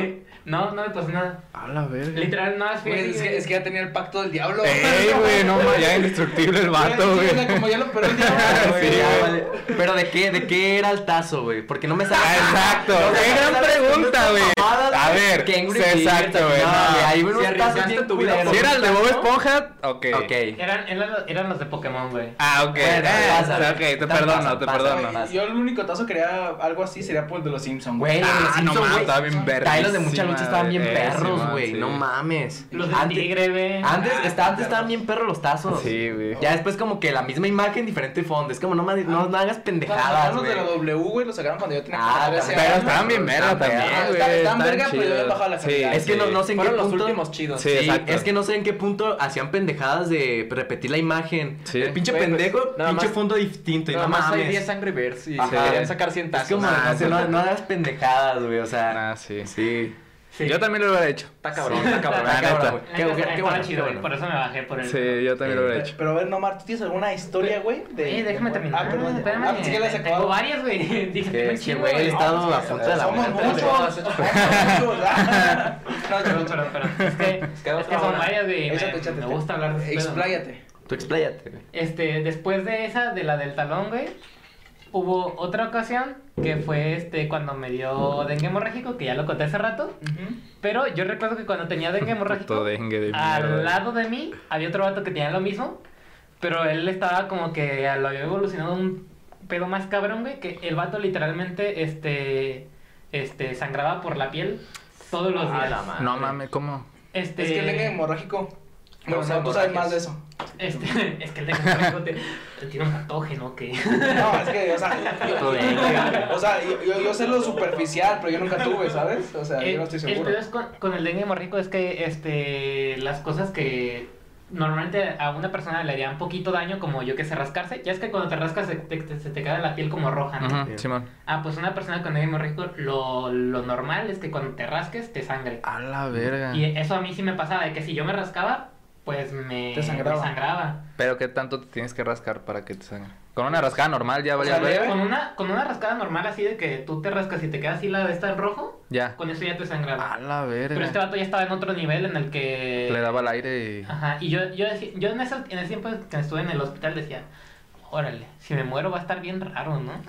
No, no me pasó nada. A la verga. Literal, nada más fui Güey, así es, de- que, es que ya tenía el pacto del diablo. Ey, güey, no ma, ya indestructible el vato, Sí, güey. o sea, como ya lo operó el diablo. Sí, Sí, ya, güey. vale. Pero ¿de qué? ¿De qué era el tazo, güey? Porque no me sabes. Exacto. Qué gran pregunta, güey. A ver, Que Angry sí, exacto, Birds, güey. no, no. güey, ahí unos Si tazos arriesgaste bien tu vida culeros. Si era el de Bob ¿no? Esponja, ok. Ok. Eran, eran, los- eran los de Pokémon, güey. Ah, ok. Bueno, Eh, pasa. ok, te Pasa, perdono, te pasa, perdono. güey. Yo el único tazo que quería algo así sería por el de los Simpsons, Güey, los de los Ah, no Simpsons, mames, güey. estaba bien verga. Ahí los de mucha lucha estaban bien Eh, perros, Simón, güey. sí. No mames. Los de Antes- Tigre, güey. Antes, está- antes estaban bien perros los tazos. Sí, güey. Ya después como que la misma imagen, diferente fondo. Es como no, me- no, no hagas pendejadas, Los güey. de la W, güey, los sacaron cuando yo tenía Ah, como trece pero años. estaban bien verga Estaban también, perros. güey. Estaban- estaban Estaban verga, pero ya chidos. bajaba la Sí, calidad. Es que no, no sé en qué Fueron los punto... últimos chidos. Sí, Sí, exacto. es que no sé en qué punto hacían pendejadas de repetir la imagen. Sí. El pinche Güey, pues, pendejo, nada pinche más- fondo distinto y Nada no más hay mames. diez Angry Birds y Ajá. se querían sacar cien Es tazos. como, Ah, no, sé, no, no hagas pendejadas, güey, o sea... Ah, sí. Sí. Sí. Yo también lo hubiera hecho. Está cabrón, está cabrón. La Está cabrón, neta. güey. La Qué, neta, qué- estaba qué bueno, chido, qué güey, bueno. por eso me bajé por el... Sí, yo también lo hubiera hecho. Pero a ver, Nomar, ¿tú tienes alguna historia, güey? Eh, déjame terminar. Ah, perdón. espérame. Ah, pensé que habías Tengo acabado. varias, güey. Dije, tengo un Es que, chingo, güey, he estado a punto de la Somos muerte. muchos. Somos muchos. Ah. No, Pero, yo- pero, pero, es que, es queda que otra son hora. varias, güey. Échate, Me, échate. me gusta hablar de ese pedo. Expláyate. Tú expláyate, güey. Este, después de esa, de la del talón, güey, hubo otra ocasión que fue este cuando me dio dengue hemorrágico, que ya lo conté hace rato. Pero yo recuerdo que cuando tenía dengue hemorrágico, Puto dengue de mierda. al lado de mí había otro vato que tenía lo mismo. Pero él estaba como que lo había evolucionado un pedo más cabrón, güey. Que el vato literalmente, este, este, sangraba por la piel todos los Ah, días. la madre. No mames, ¿cómo? Este, Es que el dengue hemorrágico. No, O sea, no, tú sabes hemorragias. más de eso. Este, es que el dengue hemorrágico te- tiene un patógeno que... No, es que, o sea, yo, o sea, yo, yo, yo sé lo superficial, pero yo nunca tuve, ¿sabes? O sea, Eh, yo no estoy el seguro. pedo es con, con el dengue hemorrágico es que este las cosas que normalmente a una persona le harían poquito daño, como yo que sé, rascarse, ya es que cuando te rascas se te, te- se te queda la piel como roja, ¿no? Ujú, Simón. Ah, pues una persona con dengue hemorrágico, lo, lo normal es que cuando te rasques te sangre. A la verga. Y eso a mí sí me pasaba, de que si yo me rascaba, pues me, Te sangraba. me sangraba. Pero ¿qué tanto te tienes que rascar para que te sangre? Con una rascada normal ya valía sea, verga. Con una, con una rascada normal así de que tú te rascas y te queda así la de esta en rojo, Ya. con eso ya te sangraba. A la verga. Pero este vato ya estaba en otro nivel en el que... Le daba al aire y... Ajá, y yo, yo, decía- yo en, ese, en ese tiempo que estuve en el hospital decía, órale, si me muero va a estar bien raro, ¿no?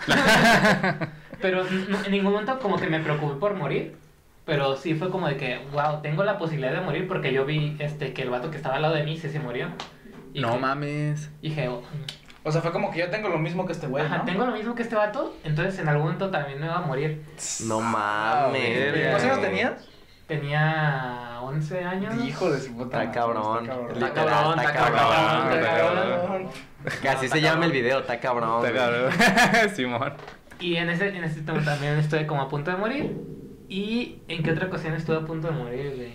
Pero n- en ningún momento como que me preocupé por morir, pero sí fue como de que, wow, tengo la posibilidad de morir porque yo vi este que el vato que estaba al lado de mí se, se murió. Y No que- mames. Dije, oh, O sea, fue como que yo tengo lo mismo que este güey, ajá, ¿no? tengo lo mismo que este vato, entonces en algún momento también me va a morir. No verga. mames. ¿Cuántos años tenías? Tenía once años. Hijo de su puta. Está madre, cabrón. Está cabrón. Está cabrón, está cabrón, está está cabrón. cabrón. Que así se llama el video, está cabrón. Está güey. cabrón. Simón. Y en ese, en ese tiempo también estuve como a punto de morir. ¿Y en qué otra ocasión estuve a punto de morir, güey?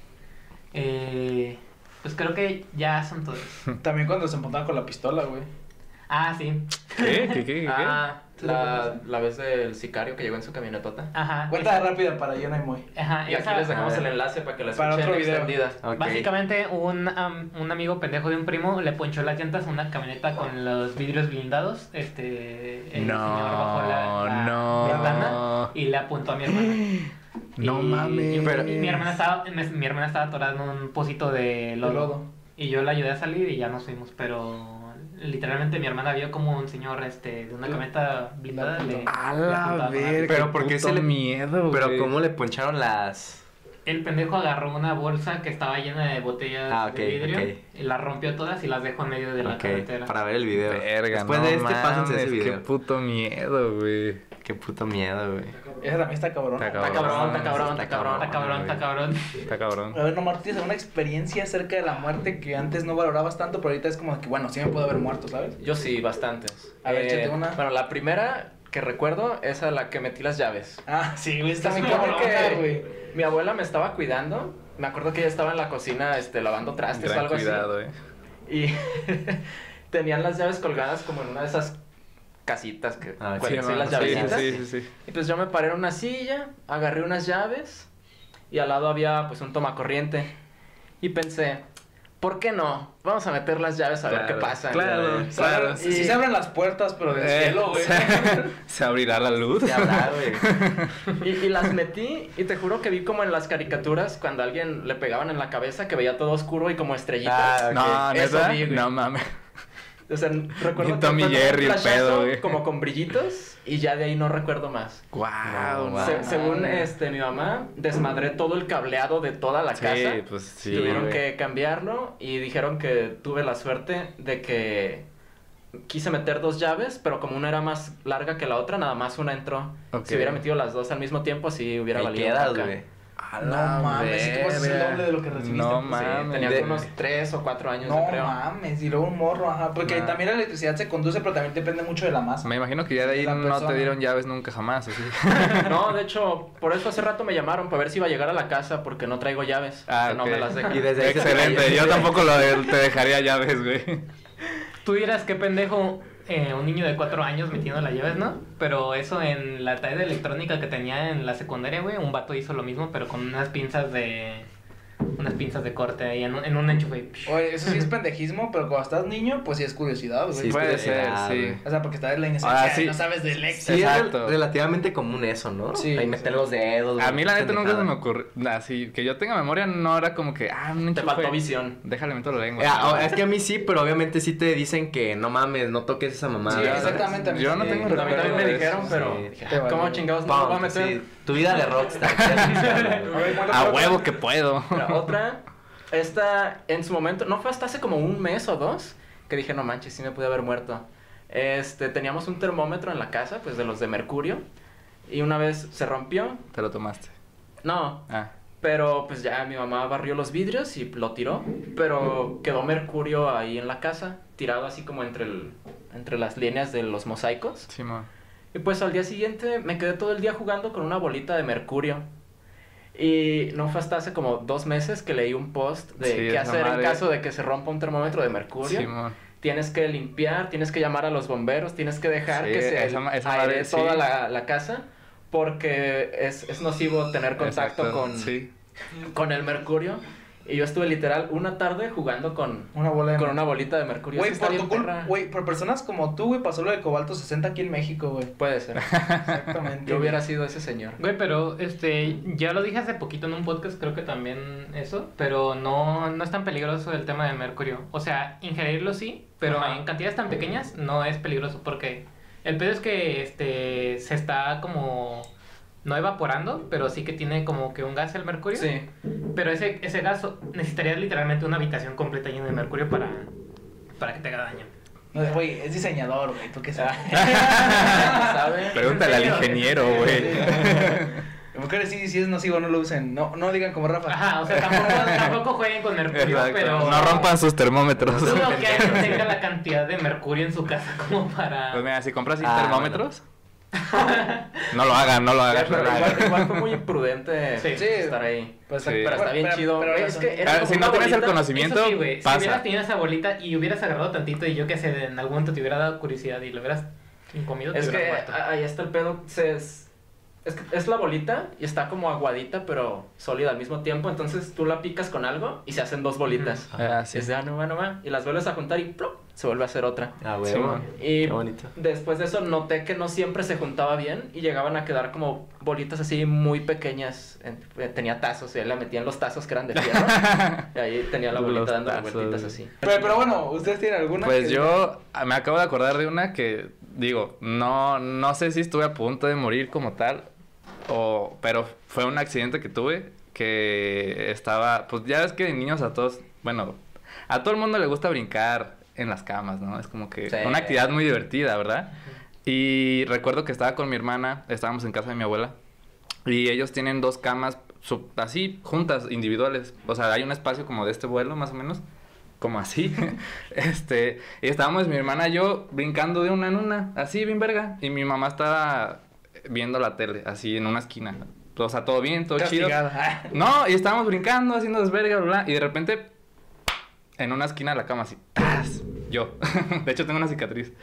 Eh, pues creo que ya son todos. También cuando se empuntaban con la pistola, güey. Ah, sí. ¿Qué? ¿Qué? ¿Qué? ¿Qué? Ah, la, la vez del sicario que llegó en su camionetota. Ajá. Cuenta rápida para Yana y Moy. Ajá, Y aquí esa- les dejamos a ver. el enlace para que la Para escuchen otro video. extendida. Ok. Básicamente un, am- un amigo pendejo de un primo le ponchó las llantas a una camioneta con los vidrios blindados. Este, el No, señor bajó la, la no. ventana y le apuntó a mi hermana. No Y- mames. y- Pero- y mi hermana estaba, mi, mi hermana estaba atorada en un pocito de lodo. lodo. Y yo la ayudé a salir y ya nos fuimos, pero literalmente mi hermana vio como un señor este de una camioneta blindada le, A le la apuntaba. verga. Pero ¿por qué puto se le- miedo, Pero güey. ¿cómo le poncharon las...? El pendejo agarró una bolsa que estaba llena de botellas Ah, ok, de vidrio ok. y las rompió todas y las dejó en medio de la Ok, carretera. para ver el video. Verga, Después no de este, pásense ese mames, video. Qué puto miedo, güey. Qué puto miedo, güey. Esa también está cabrón. Está Está cabrón, está cabrón, Está está cabrón. Está cabrón, está cabrón. Está cabrón. A ver, Nomar, ¿tienes alguna experiencia acerca de la muerte que antes no valorabas tanto, pero ahorita es como que, bueno, sí me puedo haber muerto, ¿sabes? Yo sí, bastantes. A ver, échate una. Bueno, la primera que recuerdo es a la que metí las llaves. Ah, sí, güey, está Se muy supone cabrón, que güey. mi abuela me estaba cuidando. Me acuerdo que ella estaba en la cocina este, lavando trastes o Gran algo cuidado, así. eh. Y tenían las llaves colgadas como en una de esas casitas que Ah, cuelgan sí, así man, las sí, llavecitas. sí, sí, sí. Y pues yo me paré en una silla, agarré unas llaves y al lado había pues un tomacorriente. Y pensé, ¿por qué no? Vamos a meter las llaves a Claro, ver qué pasa. claro. güey. Claro. Sí, sí se abren las puertas, pero del Eh, cielo, güey. se, se abrirá la luz. De hablar, güey. Y, y las metí y te juro que vi como en las caricaturas cuando a alguien le pegaban en la cabeza que veía todo oscuro y como estrellitas. Ah, ok. No, Eso ¿neta? vi, güey. No mames. O sea, recuerdo Y Tommy fue como un Jerry, el flashazo, pedo, güey. como con brillitos y ya de ahí no recuerdo más. Guau, No, Se- wow. según este mi mamá, desmadré todo el cableado de toda la Sí, casa. pues sí. Tuvieron güey. que cambiarlo y dijeron que tuve la suerte de que quise meter dos llaves, pero como una era más larga que la otra, nada más una entró. Ok. Si hubiera metido las dos al mismo tiempo, sí hubiera Ahí valido quedas, caca. güey. A No la mames, si tú vas a hacer el verga. doble de lo que recibiste. No pues, Sí, mames. tenía De- unos tres o cuatro años, No yo creo. mames, y luego un morro, ajá. Porque Nah. también la electricidad se conduce, pero también depende mucho de la masa. Me imagino que ya de ahí La no persona. te dieron llaves nunca jamás, ¿o sí? No, de hecho, por eso hace rato me llamaron para ver si iba a llegar a la casa porque no traigo llaves. Ah, que no ok. me las dejan. Y desde ahí se Excelente, fue. yo tampoco lo de- te dejaría llaves, güey. Tú dirás qué pendejo eh, un niño de cuatro años metiendo las llaves, ¿no? Pero eso en la tarea de electrónica que tenía en la secundaria, güey, un vato hizo lo mismo, pero con unas pinzas de... Unas pinzas de corte ahí en un, en un enchufe. Oye, eso sí es pendejismo, pero cuando estás niño, pues sí es curiosidad, güey. Sí, Puede sí, ser, ah, sí. güey. O sea, porque estás en la Ah, inocencia, sí. no sabes de Lex. Sí, es Exacto. rel- relativamente común eso, ¿no? Sí, Ahí sí. meter los dedos. A güey, mí la neta nunca se me pendejada. ocurrió, así, que yo tenga memoria no era como que, ah, un Te enchufe. faltó visión. Déjale meto la lengua. Eh, ah, es que a mí sí, pero obviamente sí te dicen que no mames, no toques esa mamada. Sí, ¿verdad? exactamente. a mí Yo no sí. tengo A mí también recuerdo me de dijeron, eso, pero sí. dije, Te "Ah, ¿cómo Pues, valió. chingados no lo voy a Pum, meter? sí, tu vida de rockstar. A ver, ¿cuál A otra? huevo que puedo. La otra, esta, en su momento, no fue hasta hace como un mes o dos, que dije, no manches, sí me pude haber muerto. Este, teníamos un termómetro en la casa, pues de los de mercurio, y una vez se rompió. Te lo tomaste. No, Ah. pero pues ya mi mamá barrió los vidrios y lo tiró, pero quedó mercurio ahí en la casa, tirado así como entre, el, entre las líneas de los mosaicos. Sí, mo. Y pues al día siguiente me quedé todo el día jugando con una bolita de mercurio. Y no fue hasta hace como dos meses que leí un post de Sí, qué esa hacer en madre. caso de que se rompa un termómetro de mercurio. Simón. Tienes que limpiar, tienes que llamar a los bomberos, tienes que dejar Sí, que se esa ma- esa aire madre, sí. toda la, la casa porque es, es nocivo tener contacto Exacto, con, Sí. con el mercurio. Y yo estuve literal una tarde jugando con, Una bola de con una bolita de mercurio. Güey, Es que está por bien tu culpa, perra. güey, por personas como tú, güey, pasó lo de cobalto sesenta aquí en México, güey. Puede ser. Exactamente. Yo hubiera sido ese señor. Güey, pero este, ya lo dije hace poquito en un podcast, creo que también eso, pero no, no es tan peligroso el tema del mercurio. O sea, ingerirlo sí, pero Ajá. en cantidades tan pequeñas no es peligroso porque el pedo es que este se está como no evaporando, pero sí que tiene como que un gas el mercurio. Sí. Pero ese, ese gas necesitarías literalmente una habitación completa llena de mercurio para, para que te haga daño. No, güey, es diseñador, güey, tú qué sabes. ¿Sabe? Pregúntale al ¿En serio? ingeniero, güey. Mujeres sí, si es nocivo, no lo usen. No, no digan como Rafa. Ajá, o sea, tampoco, tampoco jueguen con mercurio, Exacto. pero... No rompan sus termómetros. Dudo que alguien tenga la cantidad de mercurio en su casa como para... Pues mira, si compras sin Ah, termómetros, no lo hagan, no lo hagan. Pero igual, igual fue muy imprudente Sí. pues, estar ahí. Pues, Sí. Pero está bien pero- chido. pero es eso- que era Ah, como si una no tienes el bolita. conocimiento, Eso sí, güey. Si pasa. hubieras tenido esa bolita y hubieras agarrado tantito y yo qué sé, en algún momento te hubiera dado curiosidad y lo hubieras comido, te Es que hubieras muerto. a- ahí está el pedo. Se es, es, que es la bolita y está como aguadita, pero sólida al mismo tiempo. Entonces tú la picas con algo y se hacen dos bolitas. Ah, sí. Es de, ah, no va, no va. Y las vuelves a juntar y ¡plop! Se vuelve a hacer otra. Ah, Sí, güey. man. Y Qué bonito. después de eso noté que no siempre se juntaba bien y llegaban a quedar como bolitas así muy pequeñas. En- eh, tenía tazos y ahí la metía en los tazos que eran de fierro. Y ahí tenía la bolita Los dando tazos. vueltitas así. Pero, pero bueno, ¿ustedes tienen alguna? Pues que- yo ah, me acabo de acordar de una que, digo, no, no sé si estuve a punto de morir como tal, o, pero fue un accidente que tuve, que estaba, pues ya ves que de niños a todos, bueno, a todo el mundo le gusta brincar en las camas, ¿no? Es como que Sí. una actividad muy divertida, ¿verdad? Y recuerdo que estaba con mi hermana, estábamos en casa de mi abuela, y ellos tienen dos camas sub- así, juntas, individuales, o sea, hay un espacio como de este vuelo, más o menos, como así, este, y estábamos mi hermana y yo brincando de una en una, así bien verga, y mi mamá estaba viendo la tele, así en una esquina, o sea, todo bien, todo chido. Castigada. No, y estábamos brincando, haciendo desverga, bla, bla, y de repente, en una esquina de la cama, así, ¡tas! Yo, de hecho tengo una cicatriz,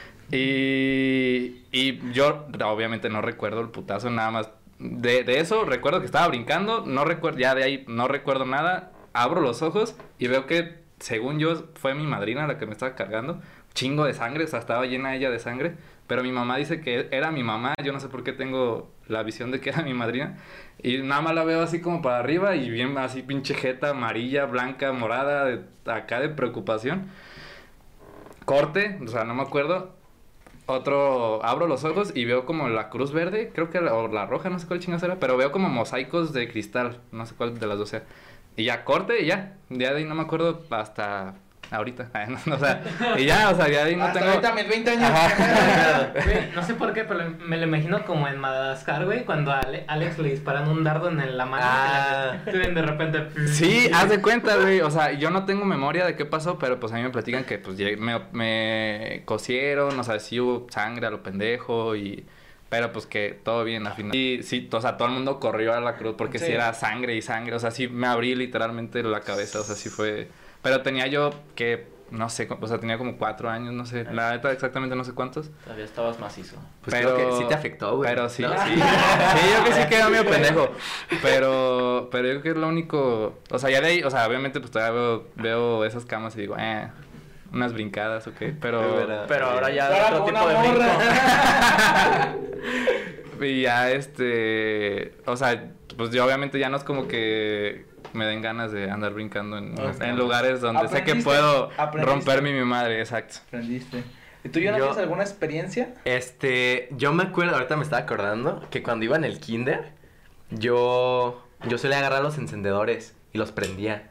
y, y yo obviamente no recuerdo el putazo, nada más, de, de eso recuerdo que estaba brincando, no recuerdo, ya de ahí no recuerdo nada, abro los ojos y veo que según yo, fue mi madrina la que me estaba cargando. Chingo de sangre, o sea, estaba llena ella de sangre. Pero mi mamá dice que era mi mamá. Yo no sé por qué tengo la visión de que era mi madrina. Y nada más la veo así como para arriba y bien así pinche jeta amarilla, blanca, morada, de, acá de preocupación. Corte, o sea, no me acuerdo. Otro, abro los ojos y veo como la cruz verde, creo que la, o la roja, no sé cuál chingas era, pero veo como mosaicos de cristal, no sé cuál de las dos sea. Y ya, corte y ya, ya de ahí no me acuerdo hasta ahorita, o sea, y ya, o sea, ya de ahí no Hasta tengo... ahorita mis veinte años. Güey, no sé por qué, pero me lo imagino como en Madagascar, güey, cuando a Ale- Alex le disparan un dardo en la mano Ah. y le- de repente... Sí, haz de cuenta, güey, o sea, yo no tengo memoria de qué pasó, pero pues a mí me platican que pues llegué- me, me cosieron, o sea, sí hubo sangre a lo pendejo y... Pero pues que todo bien al final. Y sí, o sea, todo el mundo corrió a la cruz porque sí, Sí. era sangre y sangre, o sea, sí me abrí literalmente la cabeza, o sea, sí fue... Pero tenía yo que, no sé, o sea, tenía como cuatro años, no sé, la neta exactamente no sé cuántos. Todavía estabas macizo. Pues Pero- creo que sí te afectó, güey. Pero sí, ¿no? sí. Sí, yo que sí quedé medio pendejo. Pero, pero yo creo que es lo único... O sea, ya de ahí, o sea, obviamente pues todavía veo, veo esas camas y digo, eh, unas brincadas, ok. Pero... Pero ahora ya Ahora otro con tipo una de brinco. morra. Y ya este... O sea, pues yo obviamente ya no es como que me den ganas de andar brincando en, Ok. en lugares donde sé que ¿Aprendiste? puedo ¿Aprendiste? romperme mi madre, exacto. Aprendiste. ¿Y tú ya no Yo- tienes alguna experiencia? Este, yo me acuerdo, ahorita me estaba acordando, que cuando iba en el kinder, yo, yo solía agarrar los encendedores y los prendía.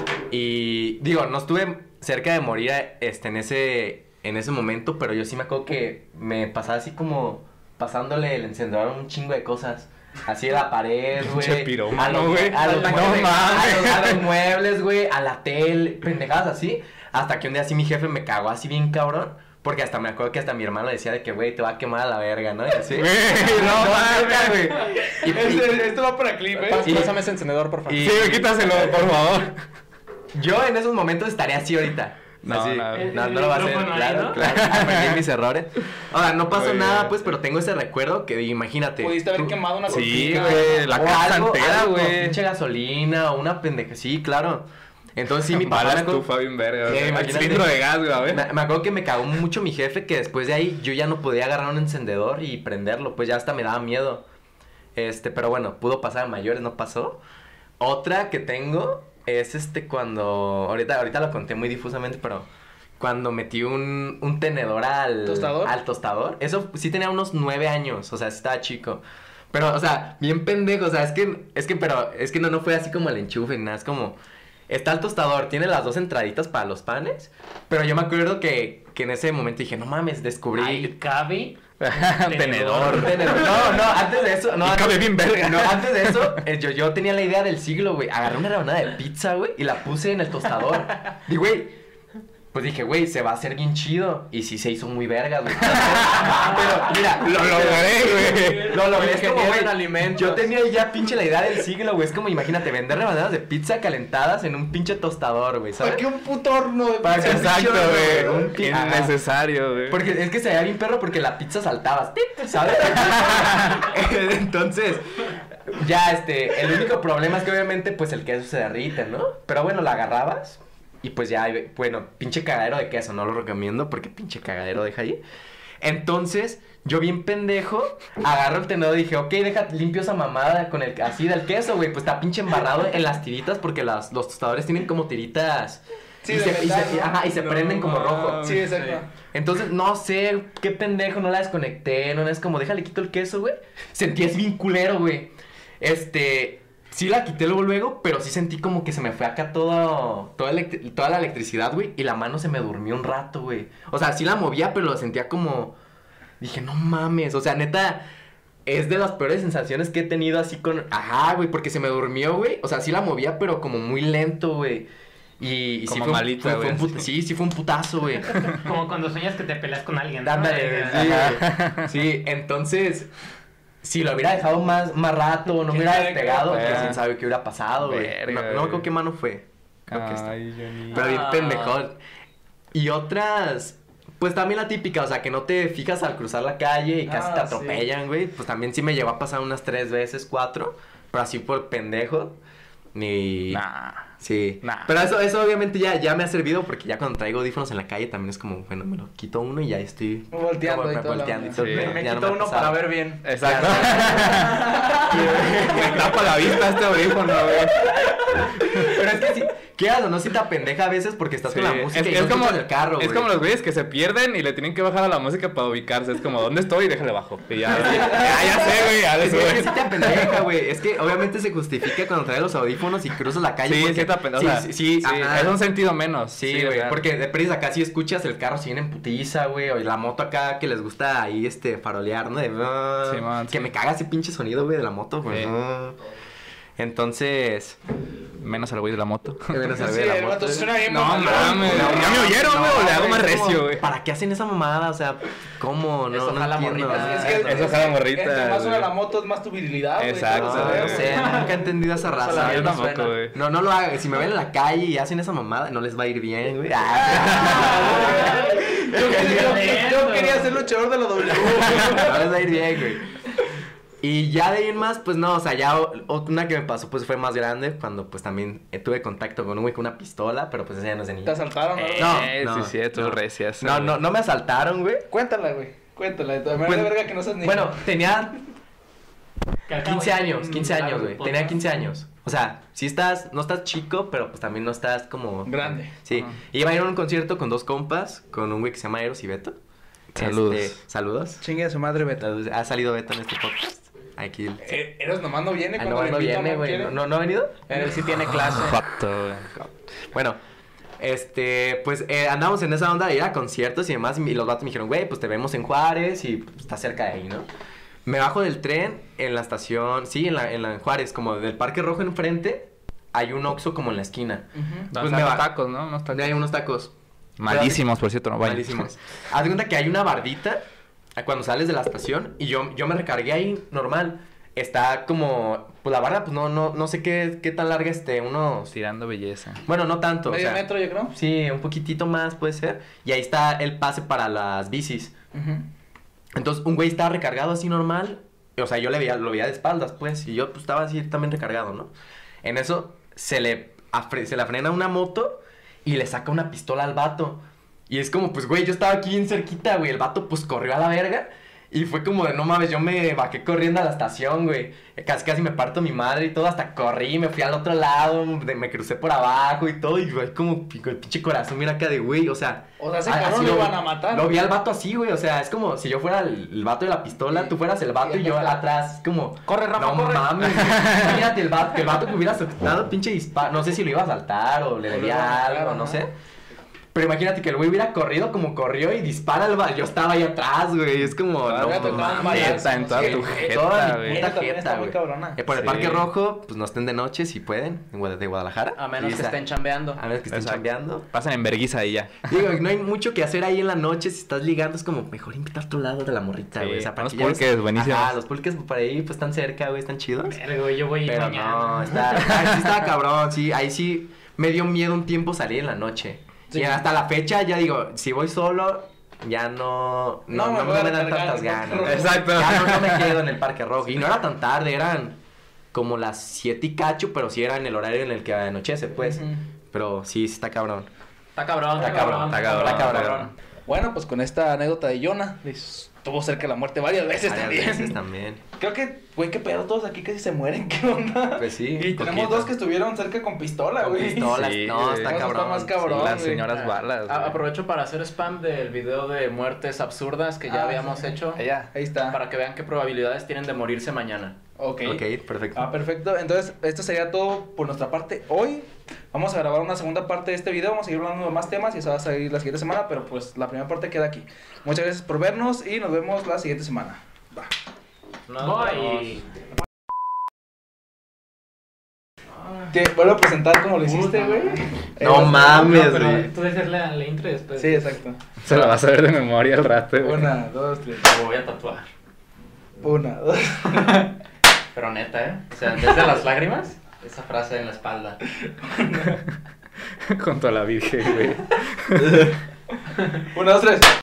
Y digo, no estuve cerca de morir este, en, ese, en ese momento, pero yo sí me acuerdo que me pasaba así como pasándole el encendedor a un chingo de cosas. Así de la pared, Pinche güey. pirómano, a los- güey. A los, No muebles, mames. a los- a los muebles, güey, a la tele, pendejadas así. Hasta que un día así mi jefe me cagó así bien cabrón. Porque hasta me acuerdo que hasta mi hermano decía de que, güey, te va a quemar a la verga, ¿no? Y así. Güey, no mames, güey. Y, y- Este- esto va para clip, ¿eh? Y- Pásame ese encendedor, por favor. y- Sí, quítaselo, por favor. yo en esos momentos estaría así ahorita. No, Así. no. no, no lo va a hacer, micrófono ahí, claro, ¿no? claro. Aprendí mis errores. Ahora, no pasó Muy nada, bien. pues, pero tengo ese recuerdo que, imagínate. Pudiste haber tú- quemado una Sí, cortina. güey, la o casa algo- entera, algo como güey. pinche gasolina o una pendeja. Sí, claro. Entonces sí, mi papá Mala me acuerdo- estufa bien verga. Eh, güey. El imagínate. cilindro de gas, güey, a ver. Me, me acuerdo que me cagó mucho mi jefe que después de ahí yo ya no podía agarrar un encendedor y prenderlo, pues ya hasta me daba miedo. Este, pero bueno, pudo pasar a mayores, no pasó. Otra que tengo es este cuando, ahorita, ahorita lo conté muy difusamente, pero cuando metí un, un tenedor al ¿Tostador? al tostador. Eso sí tenía unos nueve años, o sea, sí estaba chico. Pero, o sea, bien pendejo, o sea, es que, es que, pero, es que no, no fue así como el enchufe, nada, es como... Está el tostador, tiene las dos entraditas para los panes, pero yo me acuerdo que, que en ese momento dije, no mames, descubrí... Ahí cabe... Tenedor. un tenedor. No, no, antes de eso, no, Y antes, cabe bien verga. no, antes de eso, eh, yo, yo tenía la idea del siglo, güey. Agarré una rebanada de pizza, güey, y la puse en el tostador. Y, güey, pues dije, güey, se va a hacer bien chido. Y sí se hizo muy verga, güey. Pero, mira. Lo logré, güey. Lo logré, es como, Ingeniero güey, en alimentos. yo tenía ya pinche la idea del siglo, güey. Es como, imagínate, vender rebanadas de pizza calentadas en un pinche tostador, güey, ¿sabes? ¿Para qué un puto horno de Para pizza? que- Exacto, güey. güey. Un pi- Ajá. Innecesario, güey. Porque es que se veía bien perro porque la pizza saltaba, ¿sabes? Entonces, ya este, el único problema es que obviamente pues el queso se derrite, ¿no? Pero bueno, la agarrabas y pues ya, bueno, pinche cagadero de queso, no lo recomiendo porque pinche cagadero deja ahí. Entonces, yo bien pendejo, agarro el tenedor y dije, ok, deja limpio esa mamada con el, así del queso, güey, pues está pinche embarrado en las tiritas porque las, los tostadores tienen como tiritas... Sí, y, de se, y, metal, se, ¿no? ajá, y se No prenden como rojo. mames. Sí, exacto. Entonces, no sé, qué pendejo, no la desconecté, no es como, déjale quito el queso, güey. Sentí así bien culero, güey. Este, sí la quité luego, luego, pero sí sentí como que se me fue acá todo, toda, electri- toda la electricidad, güey, y la mano se me durmió un rato, güey. O sea, sí la movía, pero lo sentía como, dije, no mames, o sea, neta, es de las peores sensaciones que he tenido así con, ajá, güey, porque se me durmió, güey. O sea, sí la movía, pero como muy lento, güey. Y, y Como sí fue un- malita, fue- fue un güey. put- sí, sí fue un putazo, güey. Como cuando sueñas que te peleas con alguien, ¿no? Ándale, Eh, sí, ajá. güey. Sí, entonces, si lo hubiera dejado más, más rato, no me ¿Quién hubiera sabe qué despegado, hubiera pues pasado? quién sabe qué hubiera pasado, güey. Verga, No, no me güey. acuerdo qué mano fue. Creo que esta. Ay, Johnny. Pero bien Ah. pendejón. Y otras, pues también la típica, o sea, que no te fijas al cruzar la calle y casi Ah, te sí. atropellan, güey. Pues también sí me llegó a pasar unas tres veces, cuatro, pero así por pendejo. Ni... Nah. Sí. Nah. Pero eso, eso obviamente ya, ya me ha servido porque ya cuando traigo audífonos en la calle también es como, bueno, me lo quito uno y ya estoy... Volteando como y todo. volteando y la- todo. Sí. Me, Ya me no quito ha uno pasado. para ver bien. Exacto. Me tapa la vista este audífono, güey. Pero es que sí, ¿qué hago? No si te apendeja a veces porque estás Sí, con la música es, y es no como, escuchas el carro, es güey. como los güeyes que se pierden y le tienen que bajar a la música para ubicarse. Es como, ¿dónde estoy? Déjale bajo. Y ya, ya, ya sé, güey, ya le Es que, es que sube. sí te apendeja, güey. Es que obviamente se justifica cuando traes los audífonos y cruzas la calle. Sí, porque- sí te apendeja. Sí, O sea, sí, sí, sí, ajá. es un sentido menos. Sí, o güey, sea, porque de prisa acá si escuchas el carro si viene en putiza, güey, o la moto acá que les gusta ahí, este, farolear, ¿no? De, ah, Sí, man, que sí. me caga ese pinche sonido, güey, de la moto, güey. Sí. ah. Entonces, Menos al güey de la moto. menos al Sí, güey de la el moto. vato suena bien No, mamalón, mames, güey. ya me oyeron, güey, o le hago más es como, recio, güey. ¿Para qué hacen esa mamada? O sea, ¿cómo? No, Eso no jala entiendo. morritas. Es que Eso jala morrita, Entre más suena güey. la moto, es más tu virilidad, güey. Exacto, No, todo güey. no ese sé, pedo. nunca he entendido esa raza. la güey. Yo no tampoco, suena. güey. No, no lo hagan. Si me ven en la calle y hacen esa mamada, no les va a ir bien, güey. Ah. Yo quería, yo- yo quería ser luchador de la W. No les va a ir bien, güey. Y ya de ahí en más, pues no, o sea, ya o- o- una que me pasó pues fue más grande, cuando pues también eh, tuve contacto con un güey con una pistola, pero pues esa ya no es de niño. Te asaltaron, ¿no? Eh, No, no, sí, sí, tú no. recias. No, no, no me asaltaron, güey. Cuéntala, güey. Cuéntala. De todas Pues, maneras, verga que no seas niño. Bueno, tenía Que acá quince voy a años, un quince años, largo güey. podcast. Tenía quince años. O sea, sí estás, no estás chico, pero pues también no estás como... Grande. Sí. Ajá. Iba a ir a un concierto con dos compas, con un güey que se llama Eros y Beto. Saludos. Este, saludos. Chingue a su madre, Beto. Ha salido Beto en este podcast. Aquí. el- Eh, Eros nomás no viene Ah, cuando no, le no invitan, viene, ¿no güey. quiere? ¿No, no, no ha venido? Él sí tiene clase. Facto, güey. Bueno, este, pues eh, andamos en esa onda de ir a conciertos y demás. Y los vatos me dijeron, güey, pues te vemos en Juárez y pues, está cerca de ahí, ¿no? Me bajo del tren en la estación, sí, en la, en la en Juárez, como del Parque Rojo enfrente, hay un Oxxo como en la esquina. Ujú. Pues Pues me me va- tacos, ¿no? Unos tacos. Hay unos tacos. Malísimos, por cierto, no vayan. Malísimos. Haz de cuenta que hay una bardita a cuando sales de la estación y yo, yo me recargué ahí normal. Está como, pues la barda, pues no, no, no sé qué, qué tan larga esté, unos... Tirando belleza. Bueno, no tanto. o Medio sea, metro, yo creo. Sí, un poquitito más puede ser. Y ahí está el pase para las bicis. Ujú. Entonces, un güey estaba recargado así normal. O sea, yo le veía, lo veía de espaldas, pues. Y yo pues, estaba así también recargado, ¿no? En eso se le, afre- se le frena una moto y le saca una pistola al vato. Y es como, pues, güey, yo estaba aquí bien cerquita, güey. El vato, pues, corrió a la verga. Y fue como de, no mames, yo me bajé corriendo a la estación, güey. Casi, casi me parto mi madre y todo. Hasta corrí, me fui al otro lado, de- me crucé por abajo y todo. Y, güey, como pico el pinche corazón, mira acá de, güey, o sea... O sea, ese a- cabrón así lo vi- iban a matar. Lo vi al vato así, güey. O sea, es como si yo fuera el, el vato de la pistola, tú fueras el vato y yo atrás. Es como... Corre, Rafa, no corre. mames. Imagínate el vato, que el vato que hubiera soltado pinche disparo. No sé si lo iba a saltar o le O lo debía iba a matar, algo, ajá. no sé. Pero imagínate que el güey hubiera corrido como corrió y dispara al vato. Yo estaba ahí atrás, güey. Es como... Ah, no hubiera tocado un mames. balazo, Jeta, en toda sí, tu güey. jeta, Toda mi güey. puta Ella también jeta, está muy güey. cabrona. Eh, por el Sí. Parque Rojo, pues no estén de noche si pueden, en Guada- de Guadalajara. A menos Y que esa- estén chambeando. A menos que estén Exacto. cambiando. Pasan en verguiza y ya. Digo, no hay mucho que hacer ahí en la noche. Si estás ligando, es como mejor invitar a otro lado de la morrita, Sí, güey. O sea, para unos que ya ves- pulques buenísimos. Ajá, los pulques por ahí, pues están cerca, güey, están chidos. Verga, güey, yo voy a ir Pero mañana. no, está, está- sí estaba cabrón, sí. Ahí sí me dio miedo un tiempo salir en la noche. Sí. Y hasta la fecha, ya digo, si voy solo, ya no. No, No, me no, voy a me dan recargar tantas en el ganas. Parque Rojo. Exacto. Ya no, no me quedo en el Parque Rojo. Y no era tan tarde, eran como las siete y cacho, pero sí era en el horario en el que anochece, pues. Ujú. Pero sí, sí está cabrón. Está cabrón, Está cabrón, está cabrón, está cabrón. cabrón. Bueno, pues con esta anécdota de Jonah, estuvo cerca de la muerte varias veces Varias también. veces también. Creo que, güey, qué pedo, todos aquí casi se mueren, ¿qué onda? Pues sí. Y tenemos poquito. dos que estuvieron cerca con pistola, Con güey. pistolas. Sí, no, güey. está Eso cabrón. está más cabrón. sí. Las güey. señoras balas. A- güey. aprovecho para hacer spam del video de muertes absurdas que ya Ah, habíamos sí. hecho. Allá. Ahí está. Para que vean qué probabilidades tienen de morirse mañana. Ok. Ok, perfecto. Ah, perfecto. Entonces, esto sería todo por nuestra parte hoy. Vamos a grabar una segunda parte de este video. Vamos a seguir hablando de más temas y eso va a salir la siguiente semana. Pero pues la primera parte queda aquí. Muchas gracias por vernos y nos vemos la siguiente semana. Va. Nos Voy. Te vuelvo a presentar como lo hiciste, Puta güey. madre. Eh, No vas a- mames, No, pero güey. tú decías la, la intro y después. Sí, exacto. Se la vas a ver de memoria al rato, güey. Una, dos, tres. Lo voy a tatuar. Una, dos. Pero neta, ¿eh? O sea, en vez de las lágrimas, esa frase en la espalda. Junto a la virgen, güey. Una, dos, tres.